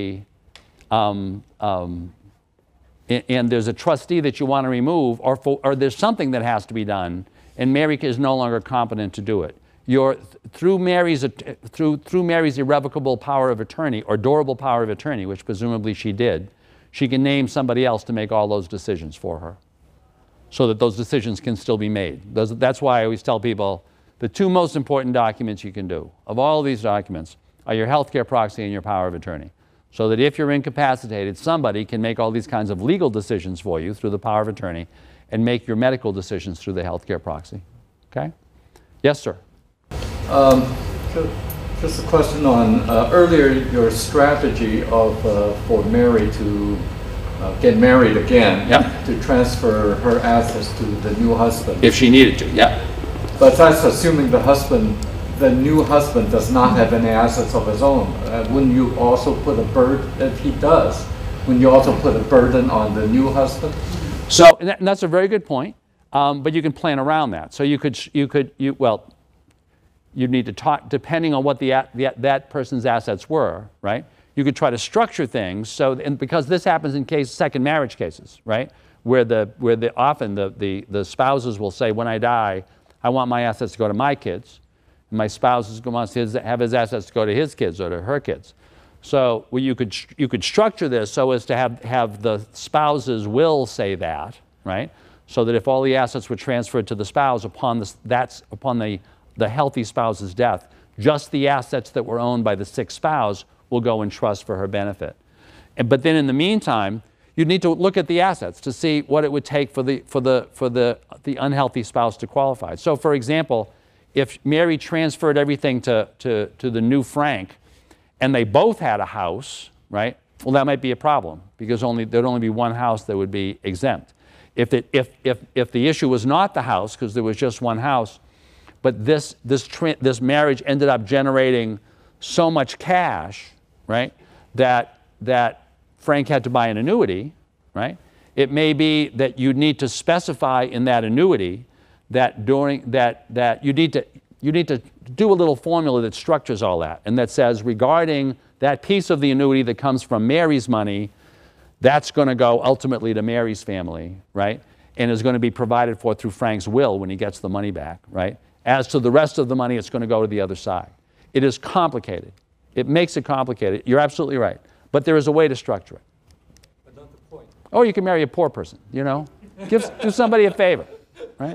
there's a trustee that you want to remove, or there's something that has to be done, and Mary is no longer competent to do it. Through Mary's irrevocable power of attorney, or durable power of attorney, which presumably she did, she can name somebody else to make all those decisions for her, so that those decisions can still be made. That's why I always tell people the two most important documents you can do of all these documents are your healthcare proxy and your power of attorney. So that if you're incapacitated, somebody can make all these kinds of legal decisions for you through the power of attorney and make your medical decisions through the healthcare proxy. Okay? Yes, sir. Just a question on earlier your strategy of for Mary to get married again, to transfer her assets to the new husband. If she needed to, yeah. But that's assuming the new husband does not have any assets of his own. Wouldn't you also put a burden, if he does, wouldn't you also put a burden on the new husband? So, and that's a very good point, but you can plan around that. So you'd need to talk, depending on what that person's assets were, right? You could try to structure things so, and because this happens in second marriage cases, right? Where often the spouses will say, when I die, I want my assets to go to my kids, and my spouse wants to have his assets to go to his kids or to her kids. So you could structure this so as to have the spouse's will say that, right? So that if all the assets were transferred to the spouse upon the healthy spouse's death, just the assets that were owned by the sick spouse will go in trust for her benefit. But then in the meantime, you'd need to look at the assets to see what it would take for the unhealthy spouse to qualify. So for example, if Mary transferred everything to the new Frank, and they both had a house, right? Well, that might be a problem because there'd only be one house that would be exempt. If the issue was not the house, because there was just one house, but this marriage ended up generating so much cash, right? That Frank had to buy an annuity, right? It may be that you need to specify in that annuity that you need to do a little formula that structures all that, and that says regarding that piece of the annuity that comes from Mary's money, that's going to go ultimately to Mary's family, right? And is going to be provided for through Frank's will when he gets the money back, right? As to the rest of the money, it's going to go to the other side. It is complicated. It makes it complicated. You're absolutely right. But there is a way to structure it. But not the point. Or you can marry a poor person, you know? Do somebody a favor, right?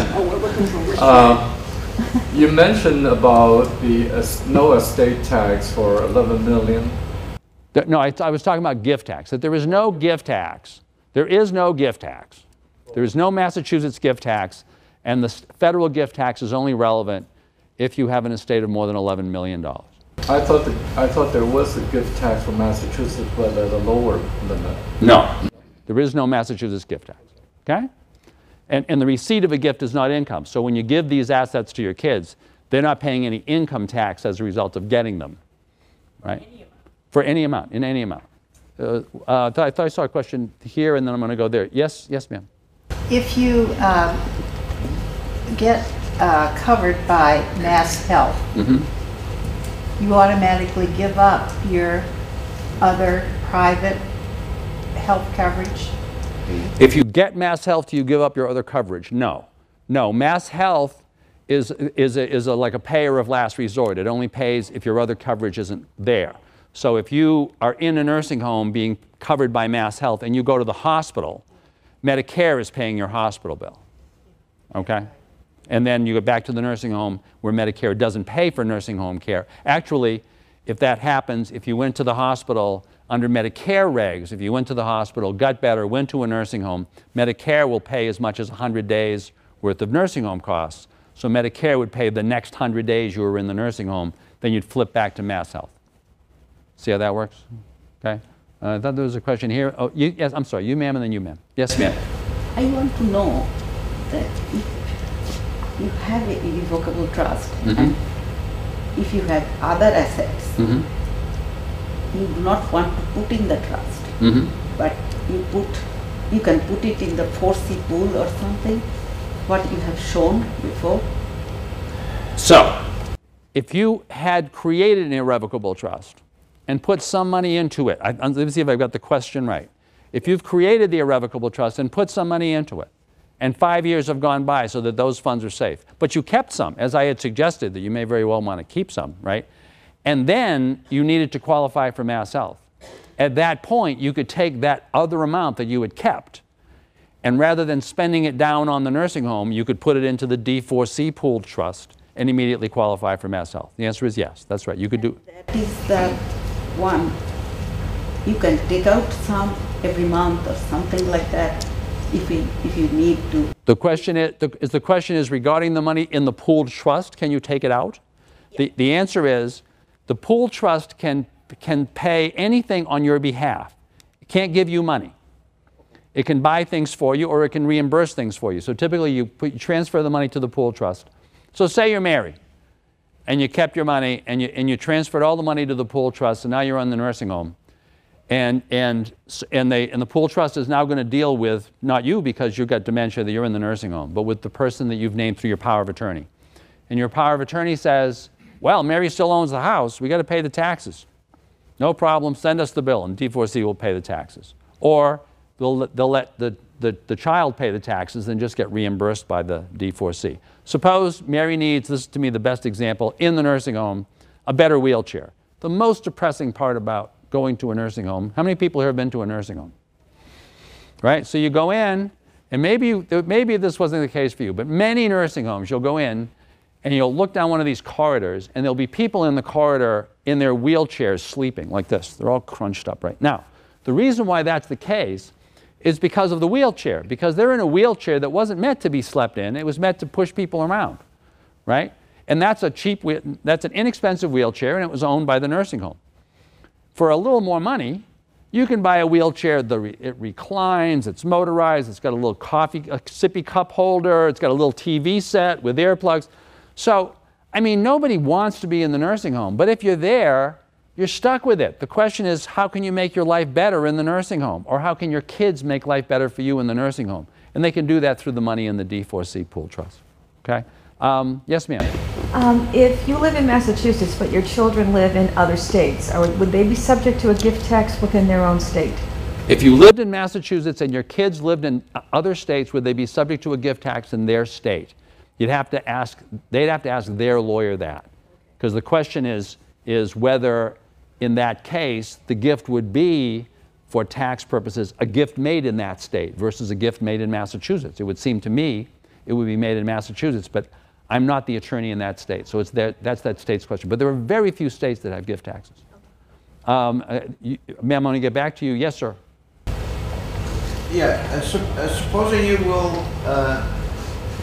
You mentioned about the no estate tax for $11 million. No, I was talking about gift tax, that there is no gift tax. There is no gift tax. There is no Massachusetts gift tax, and the federal gift tax is only relevant if you have an estate of more than $11 million. I thought there was a gift tax for Massachusetts, but at a lower limit. No, there is no Massachusetts gift tax, okay? And the receipt of a gift is not income. So when you give these assets to your kids, they're not paying any income tax as a result of getting them, right? For any amount, in any amount. I thought I saw a question here, and then I'm going to go there. Yes, yes, ma'am. If you get covered by Mass Health, you automatically give up your other private health coverage? If you get Mass Health, do you give up your other coverage? No. No, Mass Health is like a payer of last resort. It only pays if your other coverage isn't there. So if you are in a nursing home being covered by Mass Health and you go to the hospital, Medicare is paying your hospital bill, okay? And then you go back to the nursing home where Medicare doesn't pay for nursing home care. Actually, if that happens, if you went to the hospital under Medicare regs, if you went to the hospital, got better, went to a nursing home, Medicare will pay as much as 100 days worth of nursing home costs. So Medicare would pay the next 100 days you were in the nursing home, then you'd flip back to Mass Health. See how that works? Okay. I thought there was a question here. Oh, yes, I'm sorry. You, ma'am, and then you, ma'am. Yes, ma'am. I want to know that if you have an irrevocable trust, and if you have other assets, you do not want to put in the trust, but you can put it in the 4C pool or something, what you have shown before. So, if you had created an irrevocable trust and put some money into it, let me see if I've got the question right. If you've created the irrevocable trust and put some money into it, and 5 years have gone by so that those funds are safe, but you kept some, as I had suggested that you may very well want to keep some, right? And then you needed to qualify for Mass Health. At that point, you could take that other amount that you had kept, and rather than spending it down on the nursing home, you could put it into the D4C pooled trust and immediately qualify for Mass Health. The answer is yes, that's right. You could do. That is the one. You can take out some every month or something like that if you need to. The question is regarding the money in the pooled trust, can you take it out? Yeah. The answer is the pooled trust can pay anything on your behalf. It can't give you money. It can buy things for you or it can reimburse things for you. So typically you transfer the money to the pooled trust. So say you're married and you kept your money and you transferred all the money to the pooled trust and now you're on the nursing home. And the pool trust is now going to deal with, not you because you've got dementia that you're in the nursing home, but with the person that you've named through your power of attorney. And your power of attorney says, well, Mary still owns the house, we got to pay the taxes. No problem, send us the bill and D4C will pay the taxes. Or they'll let the child pay the taxes and just get reimbursed by the D4C. Suppose Mary needs, this is to me the best example, in the nursing home, a better wheelchair. The most depressing part about going to a nursing home. How many people here have been to a nursing home? Right? So you go in, and maybe this wasn't the case for you, but many nursing homes, you'll go in, and you'll look down one of these corridors, and there'll be people in the corridor in their wheelchairs sleeping like this. They're all crunched up right now. The reason why that's the case is because of the wheelchair, because they're in a wheelchair that wasn't meant to be slept in. It was meant to push people around, right? And that's an inexpensive wheelchair, and it was owned by the nursing home. For a little more money, you can buy a wheelchair that it reclines, it's motorized, it's got a little sippy cup holder, it's got a little TV set with earplugs. So, I mean, nobody wants to be in the nursing home, but if you're there, you're stuck with it. The question is, how can you make your life better in the nursing home? Or how can your kids make life better for you in the nursing home? And they can do that through the money in the D4C pool trust, okay? Yes, ma'am. If you live in Massachusetts, but your children live in other states, would they be subject to a gift tax within their own state? If you lived in Massachusetts and your kids lived in other states, would they be subject to a gift tax in their state? They'd have to ask their lawyer that. Because the question is whether, in that case, the gift would be, for tax purposes, a gift made in that state versus a gift made in Massachusetts. It would seem to me it would be made in Massachusetts, but I'm not the attorney in that state, so that's that state's question. But there are very few states that have gift taxes. Ma'am, I'm going to get back to you. Yes, sir. Yeah, supposing you will,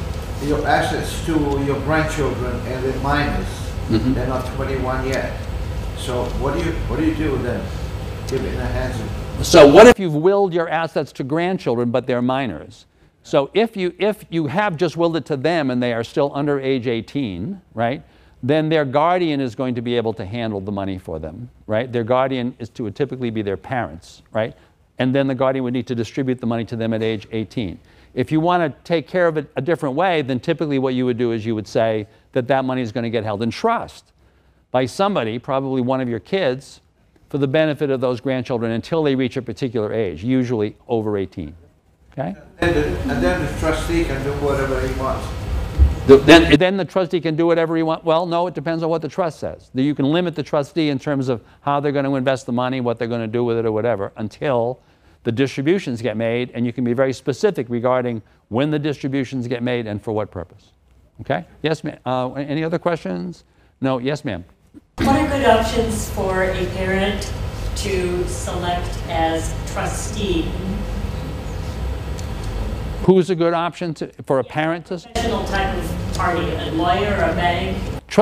your assets to your grandchildren and they're minors, they're not 21 yet. So what do you do then? Give it in the hands of... So what if you've willed your assets to grandchildren, but they're minors? So if you have just willed it to them and they are still under age 18, right, then their guardian is going to be able to handle the money for them, right? Their guardian is to typically be their parents, right? And then the guardian would need to distribute the money to them at age 18. If you want to take care of it a different way, then typically what you would do is you would say that that money is going to get held in trust by somebody, probably one of your kids, for the benefit of those grandchildren until they reach a particular age, usually over 18. Okay? And then the trustee can do whatever he wants. Then the trustee can do whatever he wants. Well, no, it depends on what the trust says. You can limit the trustee in terms of how they're going to invest the money, what they're going to do with it or whatever, until the distributions get made, and you can be very specific regarding when the distributions get made and for what purpose. Okay? Yes, ma'am. Any other questions? No? Yes, ma'am. What are good options for a parent to select as trustee? Who's a good option for a parent to? Professional type of party, a lawyer, a bank.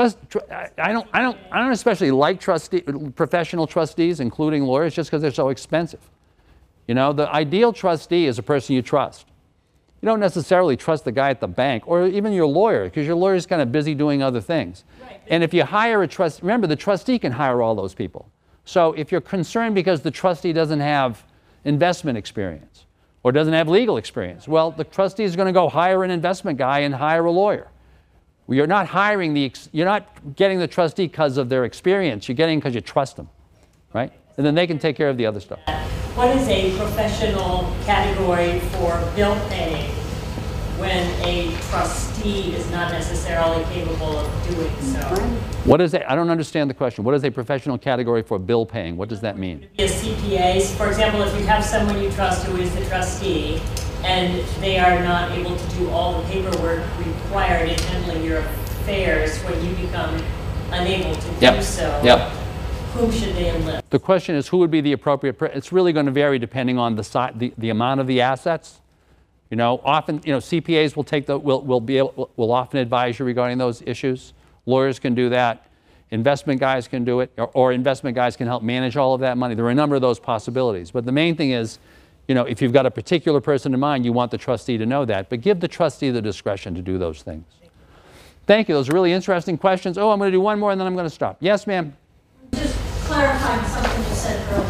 I don't especially like professional trustees, including lawyers, just because they're so expensive. You know, the ideal trustee is a person you trust. You don't necessarily trust the guy at the bank or even your lawyer, because your lawyer's kind of busy doing other things. Right. And if you hire a trustee, remember the trustee can hire all those people. So if you're concerned because the trustee doesn't have investment experience or doesn't have legal experience, well, the trustee is going to go hire an investment guy and hire a lawyer. Well, you're not you're not getting the trustee because of their experience. You're getting because you trust them, right? And then they can take care of the other stuff. What is a professional category for bill paying when a trustee is not necessarily capable of doing so? What is it? I don't understand the question. What is a professional category for bill paying? What does that mean? CPAs, for example, if you have someone you trust who is the trustee and they are not able to do all the paperwork required in handling your affairs when you become unable to do so. Yep. Whom should they enlist? The question is who would be the appropriate person. It's really going to vary depending on the amount of the assets. You know, often, you know, CPAs will often advise you regarding those issues. Lawyers can do that. Investment guys can do it, or investment guys can help manage all of that money. There are a number of those possibilities. But the main thing is, you know, if you've got a particular person in mind, you want the trustee to know that. But give the trustee the discretion to do those things. Thank you. Those are really interesting questions. Oh, I'm going to do one more and then I'm going to stop. Yes, ma'am. Just clarifying something you said earlier.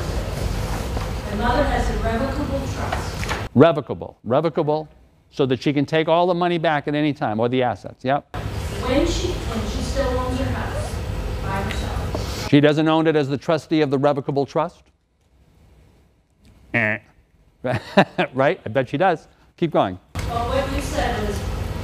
My mother has a revocable trust. Revocable, so that she can take all the money back at any time, or the assets, yep. When she still owns her house by herself. She doesn't own it as the trustee of the revocable trust? Right? I bet she does. Keep going. Well, what you said was,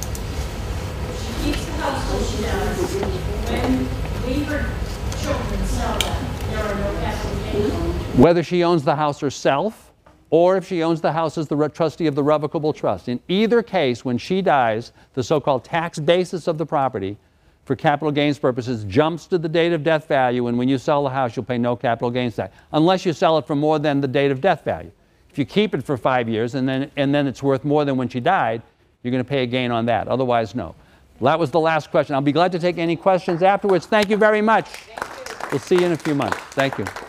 if she keeps the house till she does, when we her children sell them, there are no capital gains. Whether she owns the house herself, or if she owns the house as the trustee of the revocable trust. In either case, when she dies, the so-called tax basis of the property for capital gains purposes jumps to the date of death value, and when you sell the house, you'll pay no capital gains tax, unless you sell it for more than the date of death value. If you keep it for 5 years and then it's worth more than when she died, you're going to pay a gain on that. Otherwise, no. That was the last question. I'll be glad to take any questions afterwards. Thank you very much. We'll see you in a few months. Thank you.